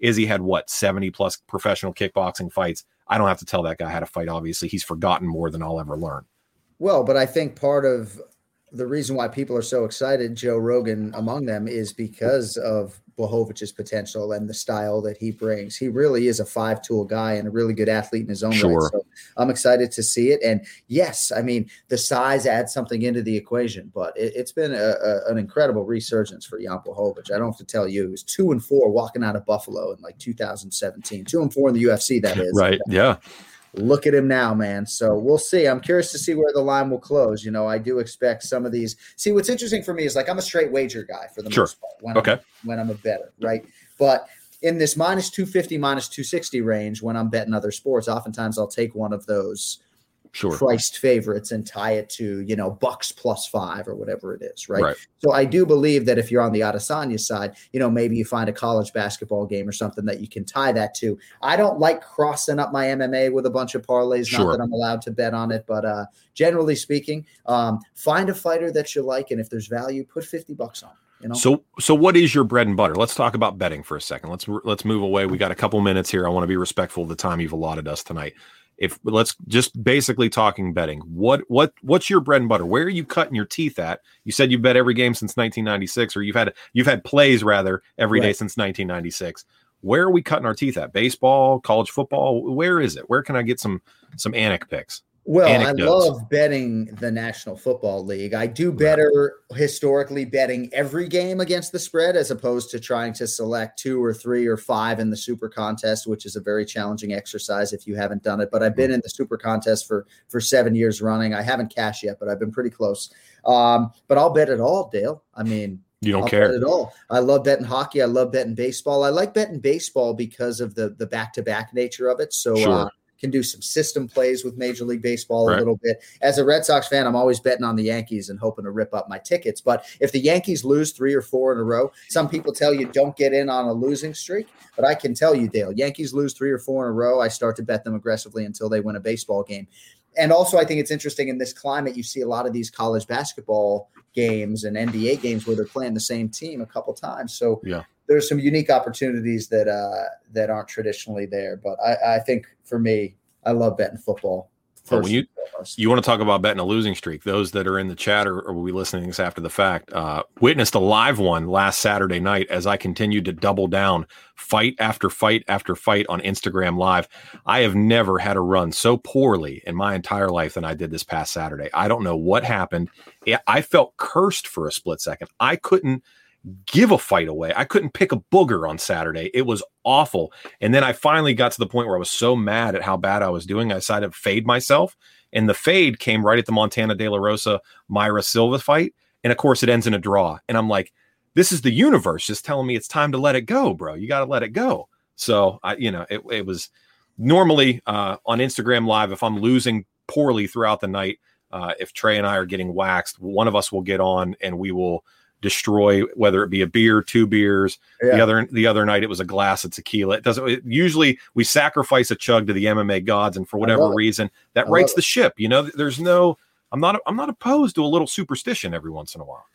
Izzy had 70 plus professional kickboxing fights. I don't have to tell that guy how to fight. Obviously, he's forgotten more than I'll ever learn. Well, but I think part of the reason why people are so excited, Joe Rogan among them, is because of Blachowicz' potential and the style that he brings. He really is a 5-tool guy and a really good athlete in his own right. So I'm excited to see it. And yes, I mean, the size adds something into the equation, but it's been an incredible resurgence for Jan Blachowicz. I don't have to tell you, he was 2-4 walking out of Buffalo in like 2017, 2-4 in the UFC, that is. Right. Yeah. Look at him now, man. So we'll see. I'm curious to see where the line will close. You know, I do expect some of these. See, what's interesting for me is like I'm a straight wager guy for the most part when I'm a bettor, right? But in this minus 250, minus 260 range, when I'm betting other sports, oftentimes I'll take one of those priced favorites and tie it to, you know, Bucks +5 or whatever it is, right? So I do believe that if you're on the Adesanya side, you know, maybe you find a college basketball game or something that you can tie that to. I don't like crossing up my MMA with a bunch of parlays, not that I'm allowed to bet on it, but generally speaking, find a fighter that you like, and if there's value, put $50 on. You know? So what is your bread and butter? Let's talk about betting for a second. Let's move away. We got a couple minutes here. I want to be respectful of the time you've allotted us tonight. Let's just basically talking betting. What's your bread and butter? Where are you cutting your teeth at? You said you bet every game since 1996, or you've had plays rather every day since 1996. Where are we cutting our teeth at? Baseball, college football? Where is it? Where can I get some Anik picks? Well, anecdotes. I love betting the National Football League. I do better historically betting every game against the spread as opposed to trying to select 2 or 3 or 5 in the Super Contest, which is a very challenging exercise if you haven't done it. But I've been in the Super Contest for 7 years running. I haven't cashed yet, but I've been pretty close. But I'll bet it all, Dale. I mean, you don't care at all. I love betting hockey. I love betting baseball. I like betting baseball because of the back-to-back nature of it. So can do some system plays with Major League Baseball a little bit. As a Red Sox fan, I'm always betting on the Yankees and hoping to rip up my tickets. But if the Yankees lose 3 or 4 in a row, some people tell you don't get in on a losing streak. But I can tell you, Dale, Yankees lose 3 or 4 in a row, I start to bet them aggressively until they win a baseball game. And also, I think it's interesting in this climate, you see a lot of these college basketball games and NBA games where they're playing the same team a couple times. So there's some unique opportunities that aren't traditionally there. But I think for me, I love betting football. When you want to talk about betting a losing streak, those that are in the chat or will be listening to this after the fact, witnessed a live one last Saturday night as I continued to double down fight after fight after fight on Instagram Live. I have never had a run so poorly in my entire life than I did this past Saturday. I don't know what happened. I felt cursed for a split second. I couldn't give a fight away. I couldn't pick a booger on Saturday. It was awful. And then I finally got to the point where I was so mad at how bad I was doing, I decided to fade myself. And the fade came right at the Montana De La Rosa, Myra Silva fight. And of course it ends in a draw. And I'm like, this is the universe just telling me it's time to let it go, bro. You got to let it go. So it was normally on Instagram Live, if I'm losing poorly throughout the night, if Trey and I are getting waxed, one of us will get on and we will destroy, whether it be a beer, 2 beers. The other night it was a glass of tequila. Usually we sacrifice a chug to the MMA gods, and for whatever reason that rights the ship. You know, I'm not opposed to a little superstition every once in a while.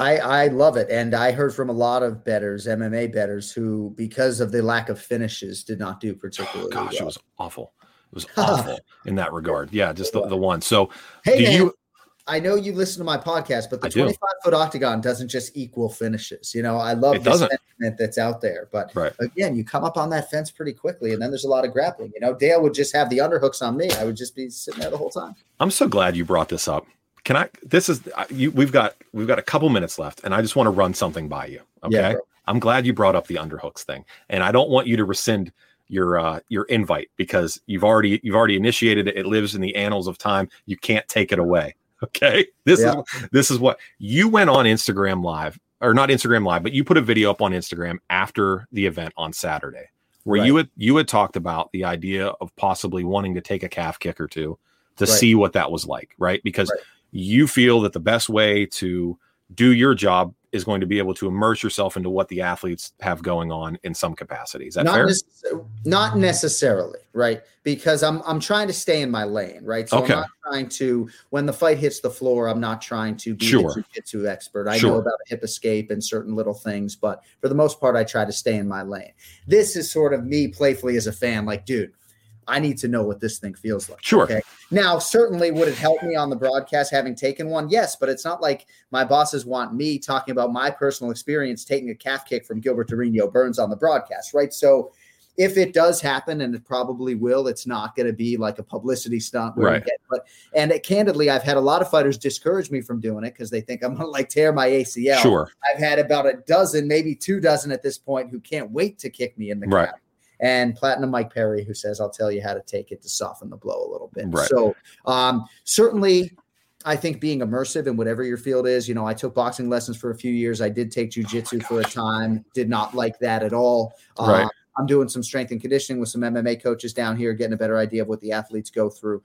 I love it. And I heard from a lot of bettors, MMA bettors, who, because of the lack of finishes, did not do particularly well. It was awful. It was awful in that regard. Yeah, just the one. So I know you listen to my podcast, but the 25-foot octagon doesn't just equal finishes. You know, I love the sentiment that's out there. But again, you come up on that fence pretty quickly, and then there's a lot of grappling. You know, Dale would just have the underhooks on me. I would just be sitting there the whole time. I'm so glad you brought this up. We've got a couple minutes left, and I just want to run something by you. Okay. Yeah, I'm glad you brought up the underhooks thing, and I don't want you to rescind your invite because you've already initiated it. It lives in the annals of time. You can't take it away. Okay. This is what you went on Instagram Live, or not Instagram Live, but you put a video up on Instagram after the event on Saturday where you had talked about the idea of possibly wanting to take a calf kick or two to see what that was like. Right. Because you feel that the best way to do your job is going to be able to immerse yourself into what the athletes have going on in some capacity. Is that fair? Not necessarily, right? Because I'm trying to stay in my lane, right? So I'm not trying to, when the fight hits the floor, I'm not trying to be a jiu-jitsu expert. I know about a hip escape and certain little things, but for the most part, I try to stay in my lane. This is sort of me playfully as a fan, like, dude, I need to know what this thing feels like. Sure. Okay? Now, certainly would it help me on the broadcast having taken one? Yes, but it's not like my bosses want me talking about my personal experience taking a calf kick from Gilbert Durinho Burns on the broadcast, right? So if it does happen, and it probably will, it's not going to be like a publicity stunt. Right. Candidly, I've had a lot of fighters discourage me from doing it because they think I'm going to like tear my ACL. Sure. I've had about a dozen, maybe 2 dozen at this point who can't wait to kick me in the crowd. And Platinum Mike Perry, who says, I'll tell you how to take it to soften the blow a little bit. Right. So certainly I think being immersive in whatever your field is, I took boxing lessons for a few years. I did take jiu-jitsu for a time, did not like that at all. Right. I'm doing some strength and conditioning with some MMA coaches down here, getting a better idea of what the athletes go through.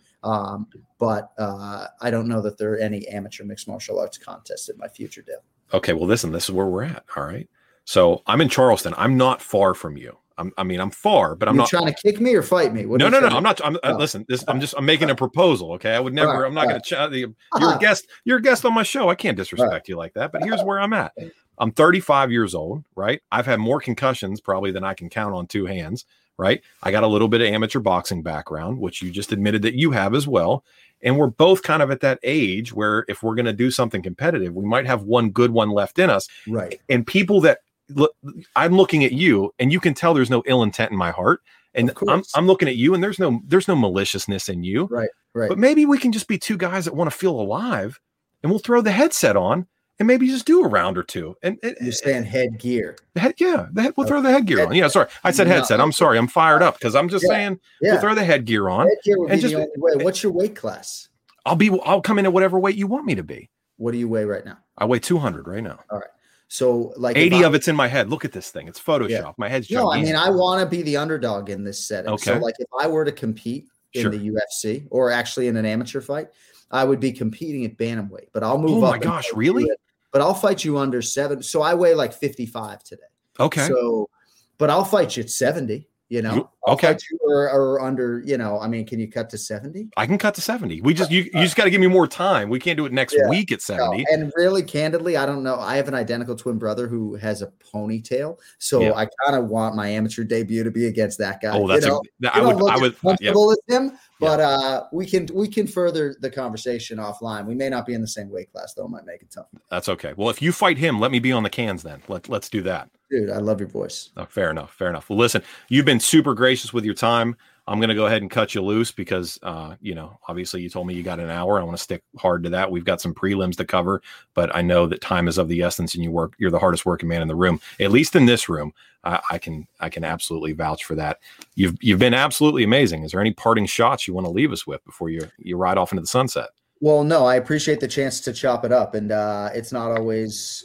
But I don't know that there are any amateur mixed martial arts contests in my future, Dale. Okay. Well, listen, this is where we're at. All right. So I'm in Charleston. I'm not far from you. I'm far, but I'm not trying to kick me or fight me. No. I'm not. Listen, I'm making a proposal. Okay. I would never, Right, I'm not going to chat. You're a guest on my show. I can't disrespect you like that, but here's where I'm at. I'm 35 years old, right? I've had more concussions probably than I can count on 2 hands, right? I got a little bit of amateur boxing background, which you just admitted that you have as well. And we're both kind of at that age where if we're going to do something competitive, we might have one good one left in us. Right. And people that look, I'm looking at you and you can tell there's no ill intent in my heart. And I'm looking at you and there's no maliciousness in you. Right. But maybe we can just be 2 guys that want to feel alive and we'll throw the headset on and maybe just do a round or 2. And you're saying headgear. We'll throw the headgear on. Yeah, sorry. I said headset. I'm sorry. I'm fired up because I'm just saying we'll throw the headgear on. Headgear would be the only way. What's your weight class? I'll come in at whatever weight you want me to be. What do you weigh right now? I weigh 200 right now. All right. So like 80 of it's in my head. Look at this thing. It's Photoshop. Yeah. My head's gigantic. No, I mean, I want to be the underdog in this setting. Okay. So like if I were to compete in the UFC or actually in an amateur fight, I would be competing at bantamweight, but I'll move up. Oh my gosh, really? But I'll fight you under 7. So I weigh like 55 today. Okay. So, but I'll fight you at 70, I'll fight you or under, I mean, can you cut to 70? I can cut to 70. You just got to give me more time. We can't do it next week at 70. No. And really, candidly, I don't know. I have an identical twin brother who has a ponytail. So I kind of want my amateur debut to be against that guy. Oh, that's I would comfortable with him. But we can further the conversation offline. We may not be in the same weight class, though. It might make it tough. That's okay. Well, if you fight him, let me be on the cans then. Let's do that. Dude, I love your voice. Oh, fair enough. Well, listen, you've been super gracious with your time. I'm going to go ahead and cut you loose because, obviously you told me you got an hour. I want to stick hard to that. We've got some prelims to cover, but I know that time is of the essence and you're the hardest working man in the room, at least in this room. I can absolutely vouch for that. You've been absolutely amazing. Is there any parting shots you want to leave us with before you ride off into the sunset? Well, no, I appreciate the chance to chop it up. And it's not always,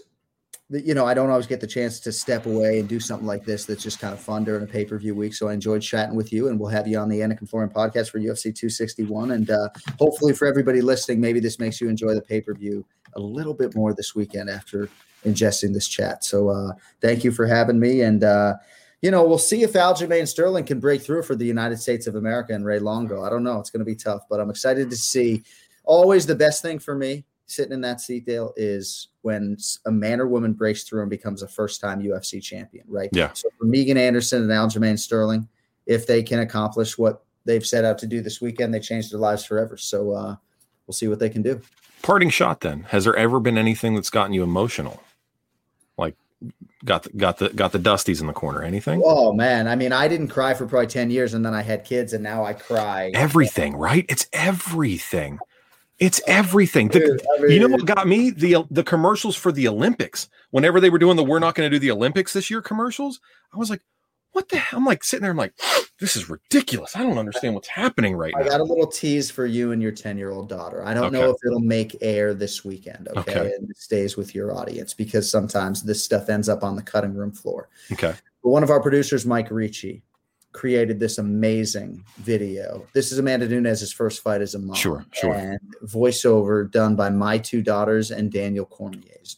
I don't always get the chance to step away and do something like this that's just kind of fun during a pay-per-view week. So I enjoyed chatting with you, and we'll have you on the Anik and Florian podcast for UFC 261. And hopefully for everybody listening, maybe this makes you enjoy the pay-per-view a little bit more this weekend after ingesting this chat. So thank you for having me. And, we'll see if Aljamain Sterling can break through for the United States of America and Ray Longo. I don't know. It's going to be tough, but I'm excited to see. Always the best thing for me sitting in that seat, Dale, is when a man or woman breaks through and becomes a first-time UFC champion, right? Yeah. So for Megan Anderson and Aljamain Sterling, if they can accomplish what they've set out to do this weekend, they change their lives forever. So we'll see what they can do. Parting shot then. Has there ever been anything that's gotten you emotional? Like got the Dusties in the corner? Anything? Oh man. I mean, I didn't cry for probably 10 years and then I had kids and now I cry. Everything, right? It's everything. It's everything. You know what got me? The commercials for the Olympics. Whenever they were doing we're not going to do the Olympics this year commercials, I was like, what the hell? I'm like sitting there, I'm like, this is ridiculous. I don't understand what's happening right now. I got a little tease for you and your 10-year-old daughter. I don't know if it'll make air this weekend, okay? And it stays with your audience because sometimes this stuff ends up on the cutting room floor. Okay. But one of our producers, Mike Ricci, created this amazing video. This is Amanda Nunes' first fight as a mom. Sure. And voiceover done by my 2 daughters and Daniel Cormier's daughter.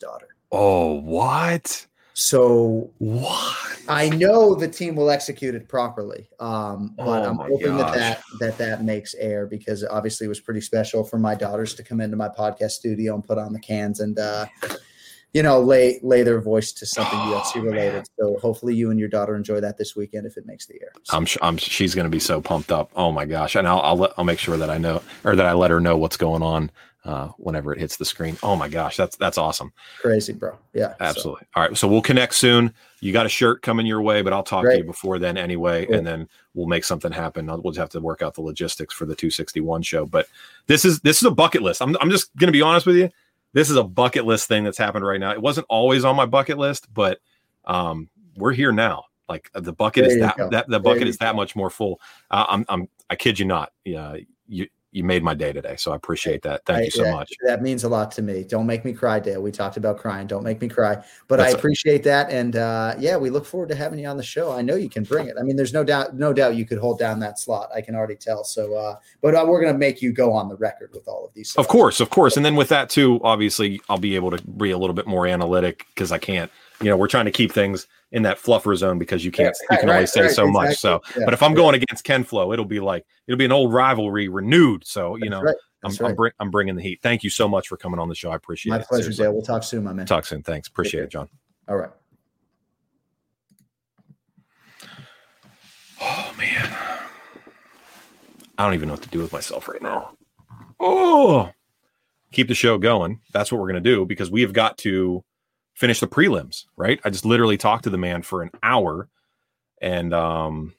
Oh, what? So what? I know the team will execute it properly, but I'm hoping that makes air, because obviously it was pretty special for my daughters to come into my podcast studio and put on the cans and lay their voice to something UFC related. So hopefully you and your daughter enjoy that this weekend if it makes the air. So. She's going to be so pumped up. Oh my gosh! And I'll make sure that I know, or that I let her know what's going on whenever it hits the screen. Oh my gosh, that's awesome. Crazy, bro. Yeah, absolutely. So. All right, so we'll connect soon. You got a shirt coming your way, but I'll talk to you before then anyway, cool. And then we'll make something happen. We'll just have to work out the logistics for the 261 show. But this is a bucket list. I'm just going to be honest with you. This is a bucket list thing that's happened right now. It wasn't always on my bucket list, but we're here now. Like the bucket is that much more full. I kid you not. Yeah, you made my day today, so I appreciate that. Thank you so much. That means a lot to me. Don't make me cry, Dale. We talked about crying. Don't make me cry. But I appreciate that, and we look forward to having you on the show. I know you can bring it. I mean, there's no doubt you could hold down that slot. I can already tell. So, but we're going to make you go on the record with all of these. Of course, and then with that too, obviously, I'll be able to be a little bit more analytic because I can't. We're trying to keep things in that fluffer zone because you can only say so much. So, but if I'm going against Ken Flo, it'll be an old rivalry renewed. So, I'm bringing the heat. Thank you so much for coming on the show. I appreciate it. My pleasure, Dale. We'll talk soon, my man. Talk soon. Thanks. Appreciate it, John. All right. Oh man, I don't even know what to do with myself right now. Oh, keep the show going. That's what we're going to do because we have got to finish the prelims, right? I just literally talked to the man for an hour and I don't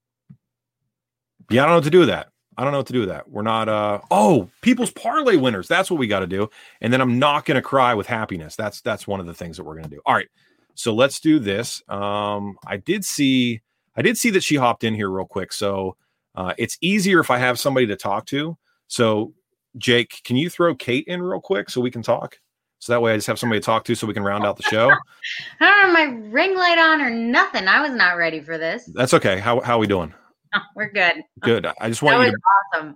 know what to do with that. We're not people's parlay winners. That's what we got to do. And then I'm not going to cry with happiness. That's one of the things that we're going to do. All right. So let's do this. I did see that she hopped in here real quick. So it's easier if I have somebody to talk to. So Jake, can you throw Kate in real quick so we can talk? So that way I just have somebody to talk to so we can round out the show. I don't have my ring light on or nothing. I was not ready for this. That's okay. How are we doing? Oh, we're good. Good. I just want you to. Awesome.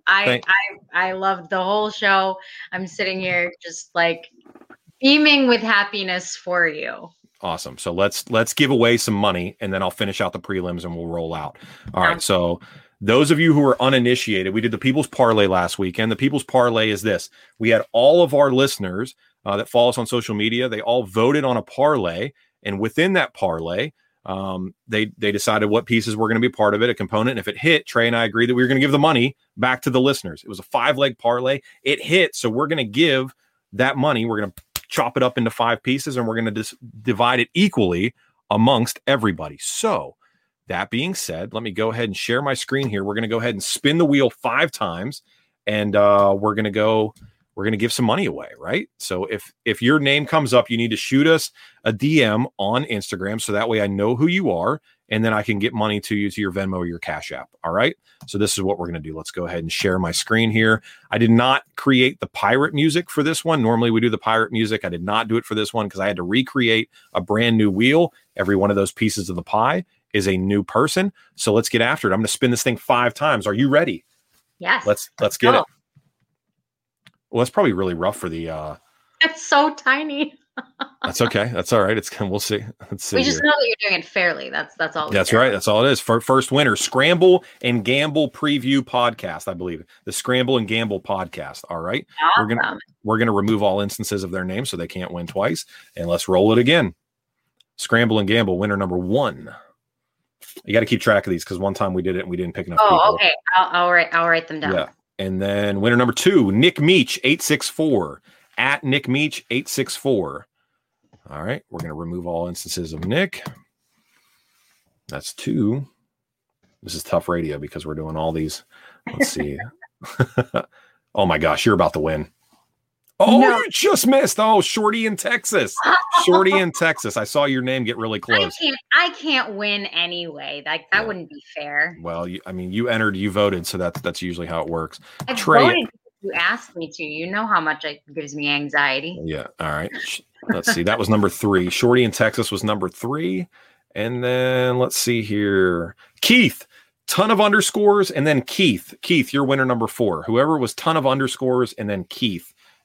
I loved the whole show. I'm sitting here just like beaming with happiness for you. Awesome. So let's give away some money and then I'll finish out the prelims and we'll roll out. All right. So those of you who are uninitiated, we did the People's Parlay last weekend. The People's Parlay is this. We had all of our listeners that follow us on social media. They all voted on a parlay. And within that parlay, they decided what pieces were going to be part of it, a component. And if it hit, Trey and I agreed that we were going to give the money back to the listeners. It was a 5-leg parlay. It hit. So we're going to give that money. We're going to chop it up into 5 pieces and we're going to divide it equally amongst everybody. So that being said, let me go ahead and share my screen here. We're going to go ahead and spin the wheel 5 times and we're going to give some money away, right? So if your name comes up, you need to shoot us a DM on Instagram so that way I know who you are and then I can get money to you to your Venmo or your Cash App. All right. So this is what we're going to do. Let's go ahead and share my screen here. I did not create the pirate music for this one. Normally we do the pirate music. I did not do it for this one because I had to recreate a brand new wheel. Every one of those pieces of the pie is a new person. So let's get after it. I'm going to spin this thing 5 times. Are you ready? Yes. Let's get it. Well, that's probably really rough for the. It's so tiny. That's okay. That's all right. We'll see. Let's see. We just know that you're doing it fairly. That's all. That's right. That's all it is. First winner, Scramble and Gamble Preview Podcast. I believe the Scramble and Gamble Podcast. All right. Awesome. We're gonna remove all instances of their name so they can't win twice. And let's roll it again. Scramble and Gamble winner number 1. You got to keep track of these because one time we did it and we didn't pick enough. Oh, people. Okay. I'll write them down. Yeah. And then winner number 2, Nick Meach 864 at Nick Meach 864. All right, we're going to remove all instances of Nick. That's 2. This is tough radio because we're doing all these. Let's see. Oh my gosh, you're about to win. Oh, no. You just missed. Oh, Shorty in Texas. Shorty in Texas. I saw your name get really close. I can't win anyway. That wouldn't be fair. Well, you entered, you voted, so that's usually how it works. I voted because you asked me to. You know how much it gives me anxiety. Yeah. All right. Let's see. That was number 3. Shorty in Texas was number 3. And then let's see here. Keith, ton of underscores, and then Keith. Keith, you're winner number 4. Whoever was ton of underscores, and then Keith.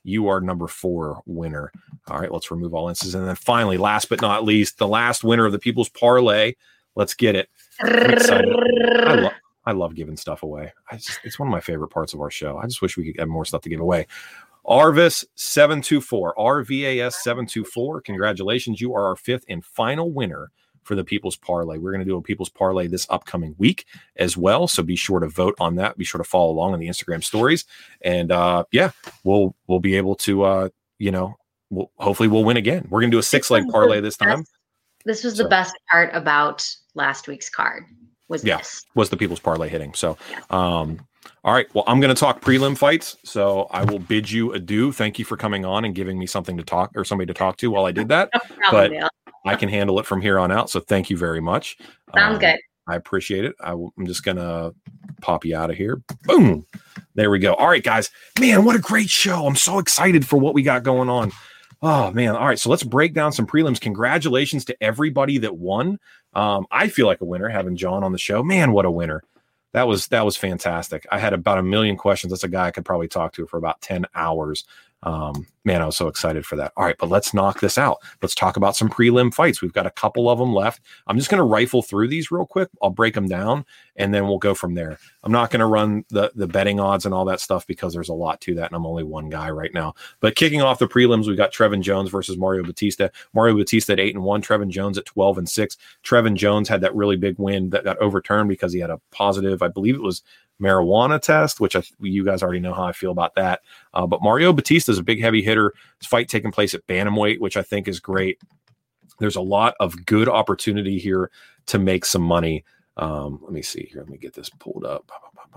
you are number 4 winner. All right, let's remove all instances. And then finally, last but not least, the last winner of the People's Parlay. Let's get it. I'm excited. I love giving stuff away. It's one of my favorite parts of our show. I just wish we could have more stuff to give away. Arvis724, RVAS724. Congratulations. You are our 5th and final winner for the People's Parlay. We're going to do a People's Parlay this upcoming week as well. So be sure to vote on that. Be sure to follow along on the Instagram stories. And we'll be able to, hopefully we'll win again. We're going to do a 6-leg parlay this time. This was the best part about last week's card. Was the People's Parlay hitting. So, all right. Well, I'm going to talk prelim fights. So I will bid you adieu. Thank you for coming on and giving me something to talk or somebody to talk to while I did that. No problem, but I can handle it from here on out. So thank you very much. Sounds good. I appreciate it. I'm just going to pop you out of here. Boom. There we go. All right, guys. Man, what a great show. I'm so excited for what we got going on. Oh, man. All right. So let's break down some prelims. Congratulations to everybody that won. I feel like a winner having John on the show. Man, what a winner. That was fantastic. I had about 1 million questions. That's a guy I could probably talk to for about 10 hours. Man, I was so excited for that. All right, but let's knock this out. Let's talk about some prelim fights. We've got a couple of them left. I'm just going to rifle through these real quick. I'll break them down, and then we'll go from there. I'm not going to run the betting odds and all that stuff because there's a lot to that, and I'm only one guy right now. But kicking off the prelims, we've got Trevin Jones versus Mario Batista. Mario Batista at 8-1, Trevin Jones at 12-6. Trevin Jones had that really big win that got overturned because he had a positive, I believe it was marijuana test, which you guys already know how I feel about that. But Mario Batista is a big heavy hitter. His fight taking place at bantamweight, which I think is great. There's a lot of good opportunity here to make some money. Let me see here. Let me get this pulled up.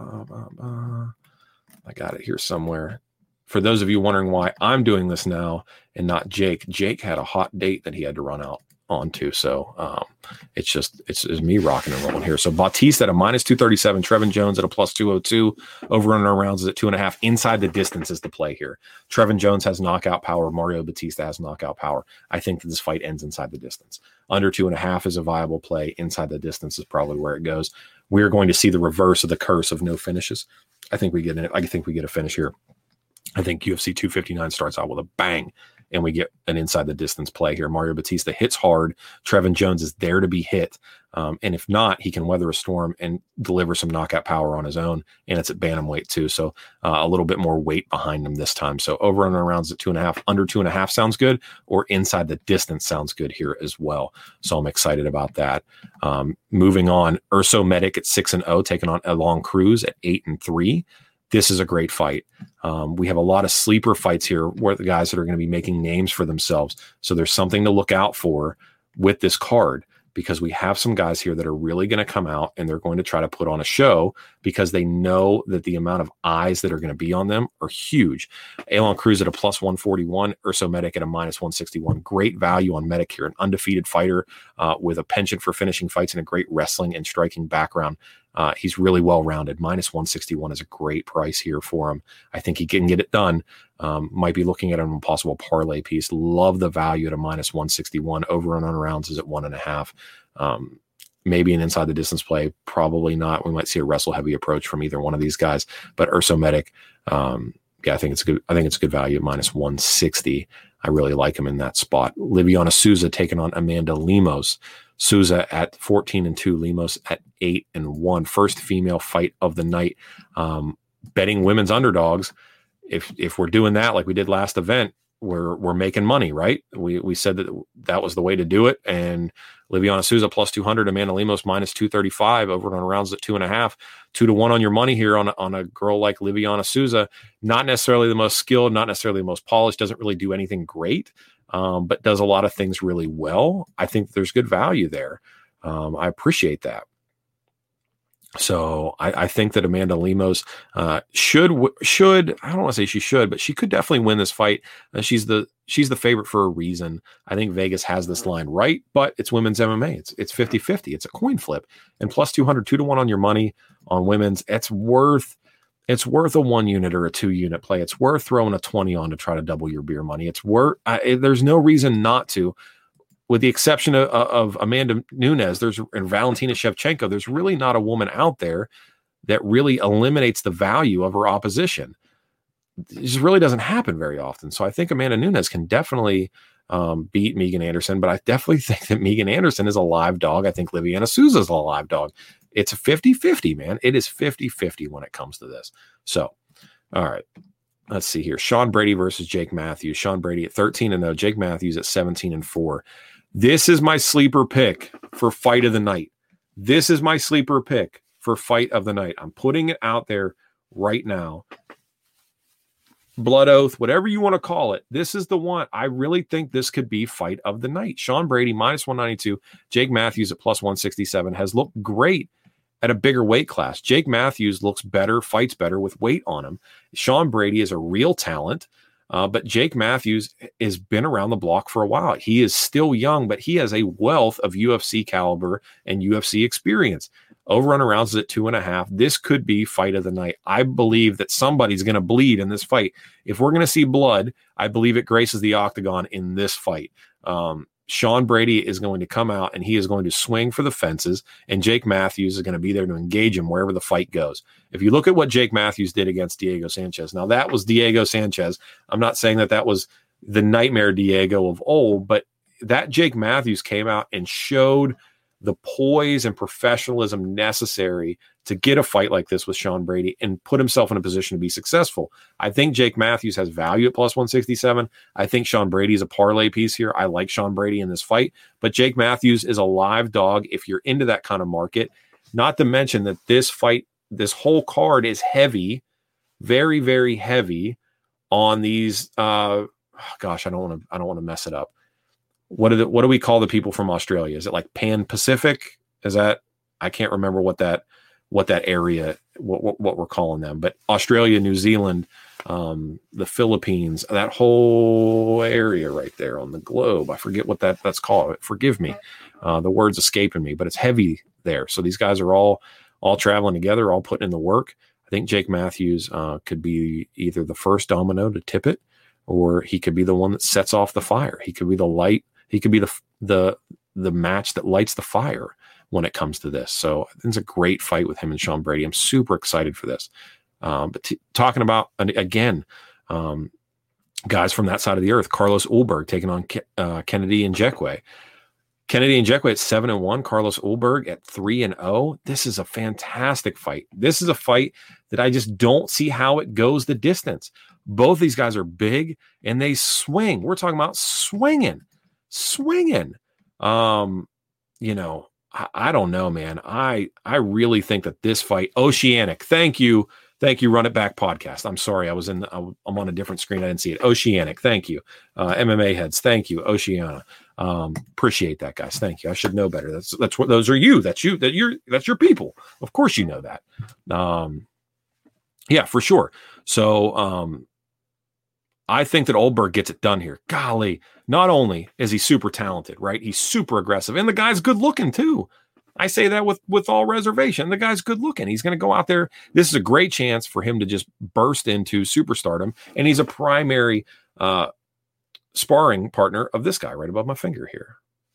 I got it here somewhere. For those of you wondering why I'm doing this now and not Jake had a hot date that he had to run out onto. So it's me rocking and rolling here. So Batista at a -237, Trevin Jones at a +202, over and rounds is at 2.5. Inside the distance is the play here. Trevin Jones has knockout power. Mario Batista has knockout power. I think that this fight ends inside the distance. Under 2.5 is a viable play. Inside the distance is probably where it goes. We're going to see the reverse of the curse of no finishes. I think we get a finish here. I think UFC 259 starts out with a bang, and we get an inside the distance play here. Mario Batista hits hard. Trevin Jones is there to be hit. And if not, he can weather a storm and deliver some knockout power on his own. And it's at bantamweight too. So a little bit more weight behind him this time. So over and rounds at 2.5, under 2.5 sounds good, or inside the distance sounds good here as well. So I'm excited about that. Moving on, Urso Medic at 6-0, taking on Elon Cruz at 8-3. This is a great fight. We have a lot of sleeper fights here where the guys that are going to be making names for themselves. So there's something to look out for with this card, because we have some guys here that are really going to come out and they're going to try to put on a show because they know that the amount of eyes that are going to be on them are huge. Elon Cruz at a +141, Urso Medic at a -161. Great value on Medic here, an undefeated fighter with a penchant for finishing fights and a great wrestling and striking background. He's really well-rounded. -161 is a great price here for him. I think he can get it done. Might be looking at an impossible parlay piece. Love the value at a -161. Over and on rounds is at 1.5. Maybe an inside the distance play. Probably not. We might see a wrestle heavy approach from either one of these guys. But Urso Medic, I think it's good. I think it's good value at -160. I really like him in that spot. Liviana Souza taking on Amanda Lemos. Souza at 14-2, Lemos at 8-1. First female fight of the night. Betting women's underdogs. If we're doing that like we did last event, we're making money, right? We said that was the way to do it. And Liviana Souza +200, Amanda Lemos -235, over on rounds at 2.5, 2-1 on your money here on a girl like Liviana Souza. Not necessarily the most skilled, not necessarily the most polished, doesn't really do anything great, but does a lot of things really well. I think there's good value there. I appreciate that. So I think that Amanda Lemos should, I don't want to say she should, but she could definitely win this fight. She's the favorite for a reason. I think Vegas has this line right, but it's women's MMA. It's 50-50. It's a coin flip, and +200, 2-1 on your money on women's. It's worth a 1 unit or a 2 unit play. It's worth throwing a 20 on to try to double your beer money. It's worth, there's no reason not to. With the exception of Amanda Nunes, and Valentina Shevchenko, there's really not a woman out there that really eliminates the value of her opposition. it just really doesn't happen very often. So I think Amanda Nunes can definitely beat Megan Anderson, but I definitely think that Megan Anderson is a live dog. I think Liviana Souza is a live dog. It's a 50-50, man. It is 50-50 when it comes to this. So, all right. Let's see here. Sean Brady versus Jake Matthews. Sean Brady at 13-0. Jake Matthews at 17-4. This is my sleeper pick for fight of the night. This is my sleeper pick for fight of the night. I'm putting it out there right now. Blood Oath, whatever you want to call it. This is the one. I really think this could be fight of the night. Sean Brady minus 192. Jake Matthews at plus 167 has looked great at a bigger weight class. Jake Matthews looks better, fights better with weight on him. Sean Brady is a real talent, but Jake Matthews has been around the block for a while. He is still young, but he has a wealth of UFC caliber and UFC experience. Overrun rounds is at 2.5. This could be fight of the night. I believe that somebody's going to bleed in this fight. If we're going to see blood, I believe it graces the octagon in this fight. Sean Brady is going to come out and he is going to swing for the fences, and Jake Matthews is going to be there to engage him wherever the fight goes. If you look at what Jake Matthews did against Diego Sanchez, now that was Diego Sanchez. I'm not saying that was the nightmare Diego of old, but that Jake Matthews came out and showed the poise and professionalism necessary to get a fight like this with Sean Brady and put himself in a position to be successful. I think Jake Matthews has value at plus 167. I think Sean Brady is a parlay piece here. I like Sean Brady in this fight, but Jake Matthews is a live dog if you're into that kind of market. Not to mention that this fight, this whole card is heavy, very, very heavy on these. I don't want to mess it up. What do we call the people from Australia? Is it like Pan Pacific? Is that, I can't remember what that area, what we're calling them, but Australia, New Zealand, the Philippines, that whole area right there on the globe. I forget what that's called. Forgive me. The word's escaping me, but it's heavy there. So these guys are all traveling together, all putting in the work. I think Jake Matthews could be either the first domino to tip it, or he could be the one that sets off the fire. He could be the light. He could be the match that lights the fire when it comes to this. So it's a great fight with him and Sean Brady. I'm super excited for this. But talking about, again, guys from that side of the earth, Carlos Ulberg taking on Kennedy Nzechukwu. Kennedy Nzechukwu at 7-1, Carlos Ulberg at 3-0. This is a fantastic fight. This is a fight that I just don't see how it goes the distance. Both these guys are big and they swing. We're talking about swinging. I don't know, man. I really think that this fight, Oceanic. Thank you, Run It Back podcast. I'm sorry, I'm on a different screen. I didn't see it. Oceanic. Thank you, MMA heads. Thank you, Oceana. Appreciate that, guys. Thank you. I should know better. That's what those are. You. That's your people. Of course, you know that. Yeah, for sure. So, I think that Ulberg gets it done here. Golly, not only is he super talented, right? He's super aggressive, and the guy's good looking too. I say that with all reservation. The guy's good looking. He's going to go out there. This is a great chance for him to just burst into superstardom, and he's a primary sparring partner of this guy right above my finger here,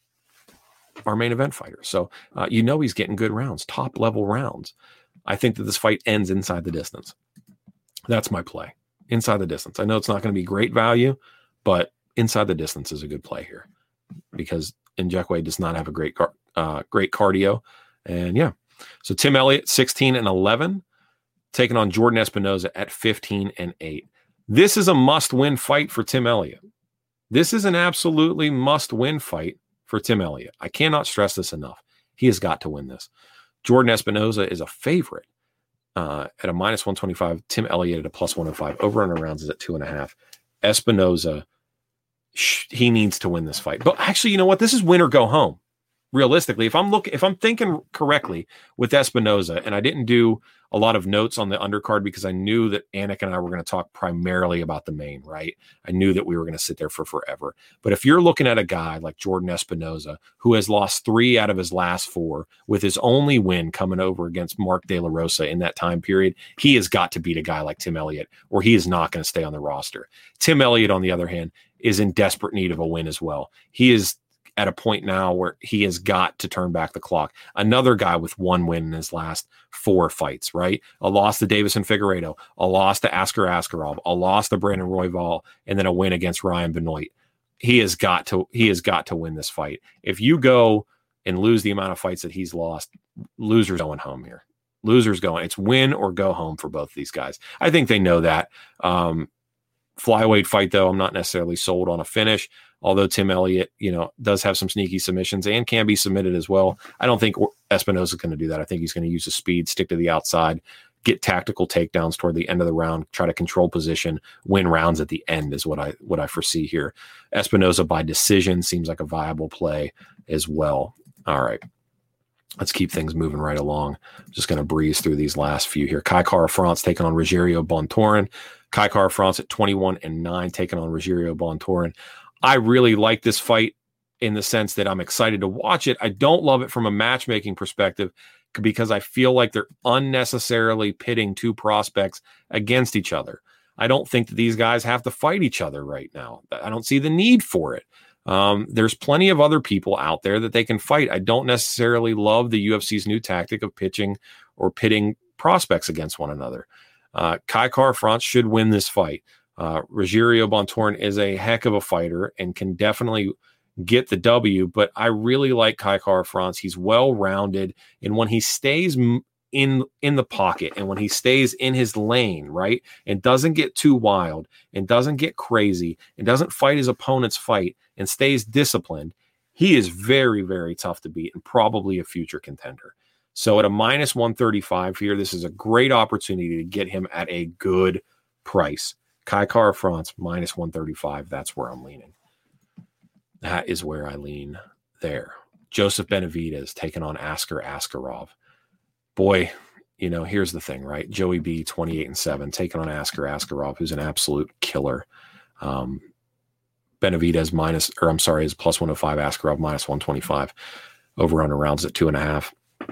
our main event fighter. So he's getting good rounds, top level rounds. I think that this fight ends inside the distance. That's my play. Inside the distance. I know it's not going to be great value, but inside the distance is a good play here because Nzechukwu does not have a great cardio. And yeah, so Tim Elliott 16-11, taking on Jordan Espinoza at 15-8. This is a must-win fight for Tim Elliott. This is an absolutely must-win fight for Tim Elliott. I cannot stress this enough. He has got to win this. Jordan Espinoza is a favorite. At a minus 125, Tim Elliott at a plus 105. Over and rounds is at 2.5. Espinoza, he needs to win this fight. But actually, you know what? This is win or go home. Realistically, if I'm thinking correctly with Espinoza, and I didn't do a lot of notes on the undercard because I knew that Anik and I were going to talk primarily about the main, right? I knew that we were going to sit there for forever. But if you're looking at a guy like Jordan Espinoza, who has lost 3 out of his last 4, with his only win coming over against Mark De La Rosa in that time period, he has got to beat a guy like Tim Elliott, or he is not going to stay on the roster. Tim Elliott, on the other hand, is in desperate need of a win as well. He is at a point now where he has got to turn back the clock. Another guy with 1 win in his last 4 fights, right? A loss to Davison Figueiredo, a loss to Askar Askarov, a loss to Brandon Royval, and then a win against Ryan Benoit. He has got to win this fight. If you go and lose the amount of fights that he's lost, losers going home here. Losers going. It's win or go home for both of these guys. I think they know that. Flyweight fight, though, I'm not necessarily sold on a finish. Although Tim Elliott, does have some sneaky submissions and can be submitted as well. I don't think Espinosa is going to do that. I think he's going to use his speed, stick to the outside, get tactical takedowns toward the end of the round, try to control position, win rounds at the end is what I foresee here. Espinosa by decision seems like a viable play as well. All right. Let's keep things moving right along. I'm just going to breeze through these last few here. Kai Kara-France taking on Rogerio Bontorin. Kai Kara-France at 21-9 taking on Rogerio Bontorin. I really like this fight in the sense that I'm excited to watch it. I don't love it from a matchmaking perspective because I feel like they're unnecessarily pitting 2 prospects against each other. I don't think that these guys have to fight each other right now. I don't see the need for it. There's plenty of other people out there that they can fight. I don't necessarily love the UFC's new tactic of pitching or pitting prospects against one another. Kai Kara-France should win this fight. Rogerio Bontorin is a heck of a fighter and can definitely get the W, but I really like Kai Kara-France. He's well-rounded, and when he stays in the pocket and when he stays in his lane, right, and doesn't get too wild and doesn't get crazy and doesn't fight his opponent's fight and stays disciplined, he is very, very tough to beat and probably a future contender. So at a minus 135 here, this is a great opportunity to get him at a good price. Kai Kara-France, minus 135. That's where I'm leaning. That is where I lean there. Joseph Benavidez taking on Askar Askarov. Boy, here's the thing, right? Joey B, 28-7, taking on Askar Askarov, who's an absolute killer. Benavidez is plus 105, Askarov minus 125. Over under rounds at 2.5.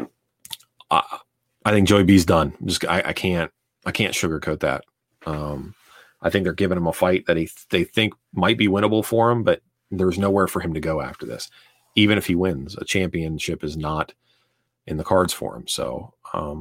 I think Joey B's done. I can't sugarcoat that. I think they're giving him a fight that they think might be winnable for him, but there's nowhere for him to go after this. Even if he wins, a championship is not in the cards for him. So,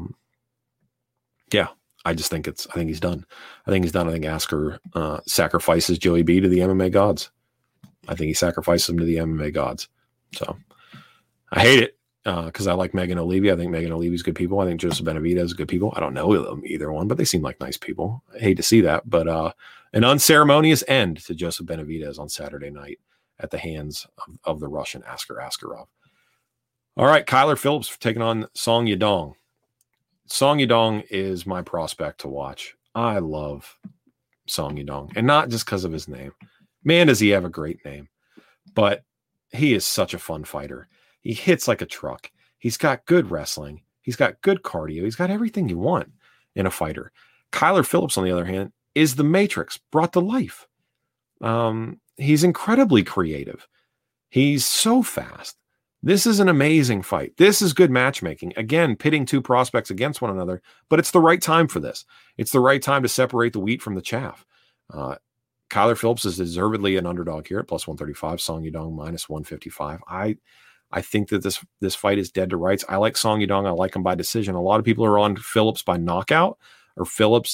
I think he's done. I think Askar sacrifices Joey B to the MMA gods. I think he sacrifices him to the MMA gods. So I hate it because I like Megan Olivi. I think Megan Olivi's good people. I think Joseph Benavidez is good people. I don't know them either one, but they seem like nice people. I hate to see that, but an unceremonious end to Joseph Benavidez on Saturday night at the hands of the Russian Askar Askarov. All right, Kyler Phillips taking on Song Yadong. Song Yadong is my prospect to watch. I love Song Yadong, and not just because of his name. Man, does he have a great name. But he is such a fun fighter. He hits like a truck. He's got good wrestling. He's got good cardio. He's got everything you want in a fighter. Kyler Phillips, on the other hand, is the Matrix brought to life. He's incredibly creative. He's so fast. This is an amazing fight. This is good matchmaking. Again, pitting 2 prospects against one another, but it's the right time for this. It's the right time to separate the wheat from the chaff. Kyler Phillips is deservedly an underdog here at plus 135. Song Yadong minus 155. I think that this fight is dead to rights. I like Song Yadong. I like him by decision. A lot of people are on Phillips by knockout or Phillips,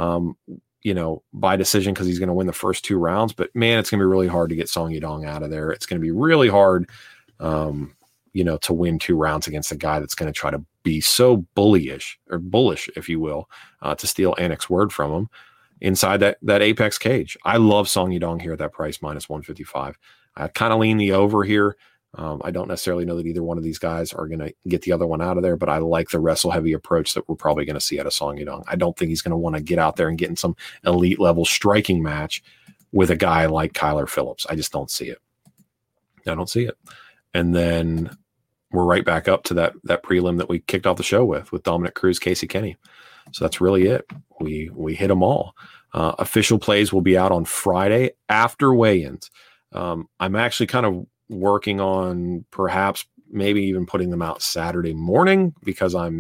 by decision because he's going to win the first 2 rounds. But man, it's going to be really hard to get Song Yadong out of there. It's going to be really hard, to win 2 rounds against a guy that's going to try to be so bullish, if you will, to steal Anik's word from him inside that apex cage. I love Song Yadong here at that price, minus 155. I kind of lean the over here. I don't necessarily know that either one of these guys are going to get the other one out of there, but I like the wrestle heavy approach that we're probably going to see out of Song Yadong. I don't think he's going to want to get out there and get in some elite level striking match with a guy like Kyler Phillips. I just don't see it. I don't see it. And then we're right back up to that prelim that we kicked off the show with Dominic Cruz, Casey Kenny. So that's really it. We hit them all. Official plays will be out on Friday after weigh-ins. I'm actually kind of working on perhaps maybe even putting them out Saturday morning because I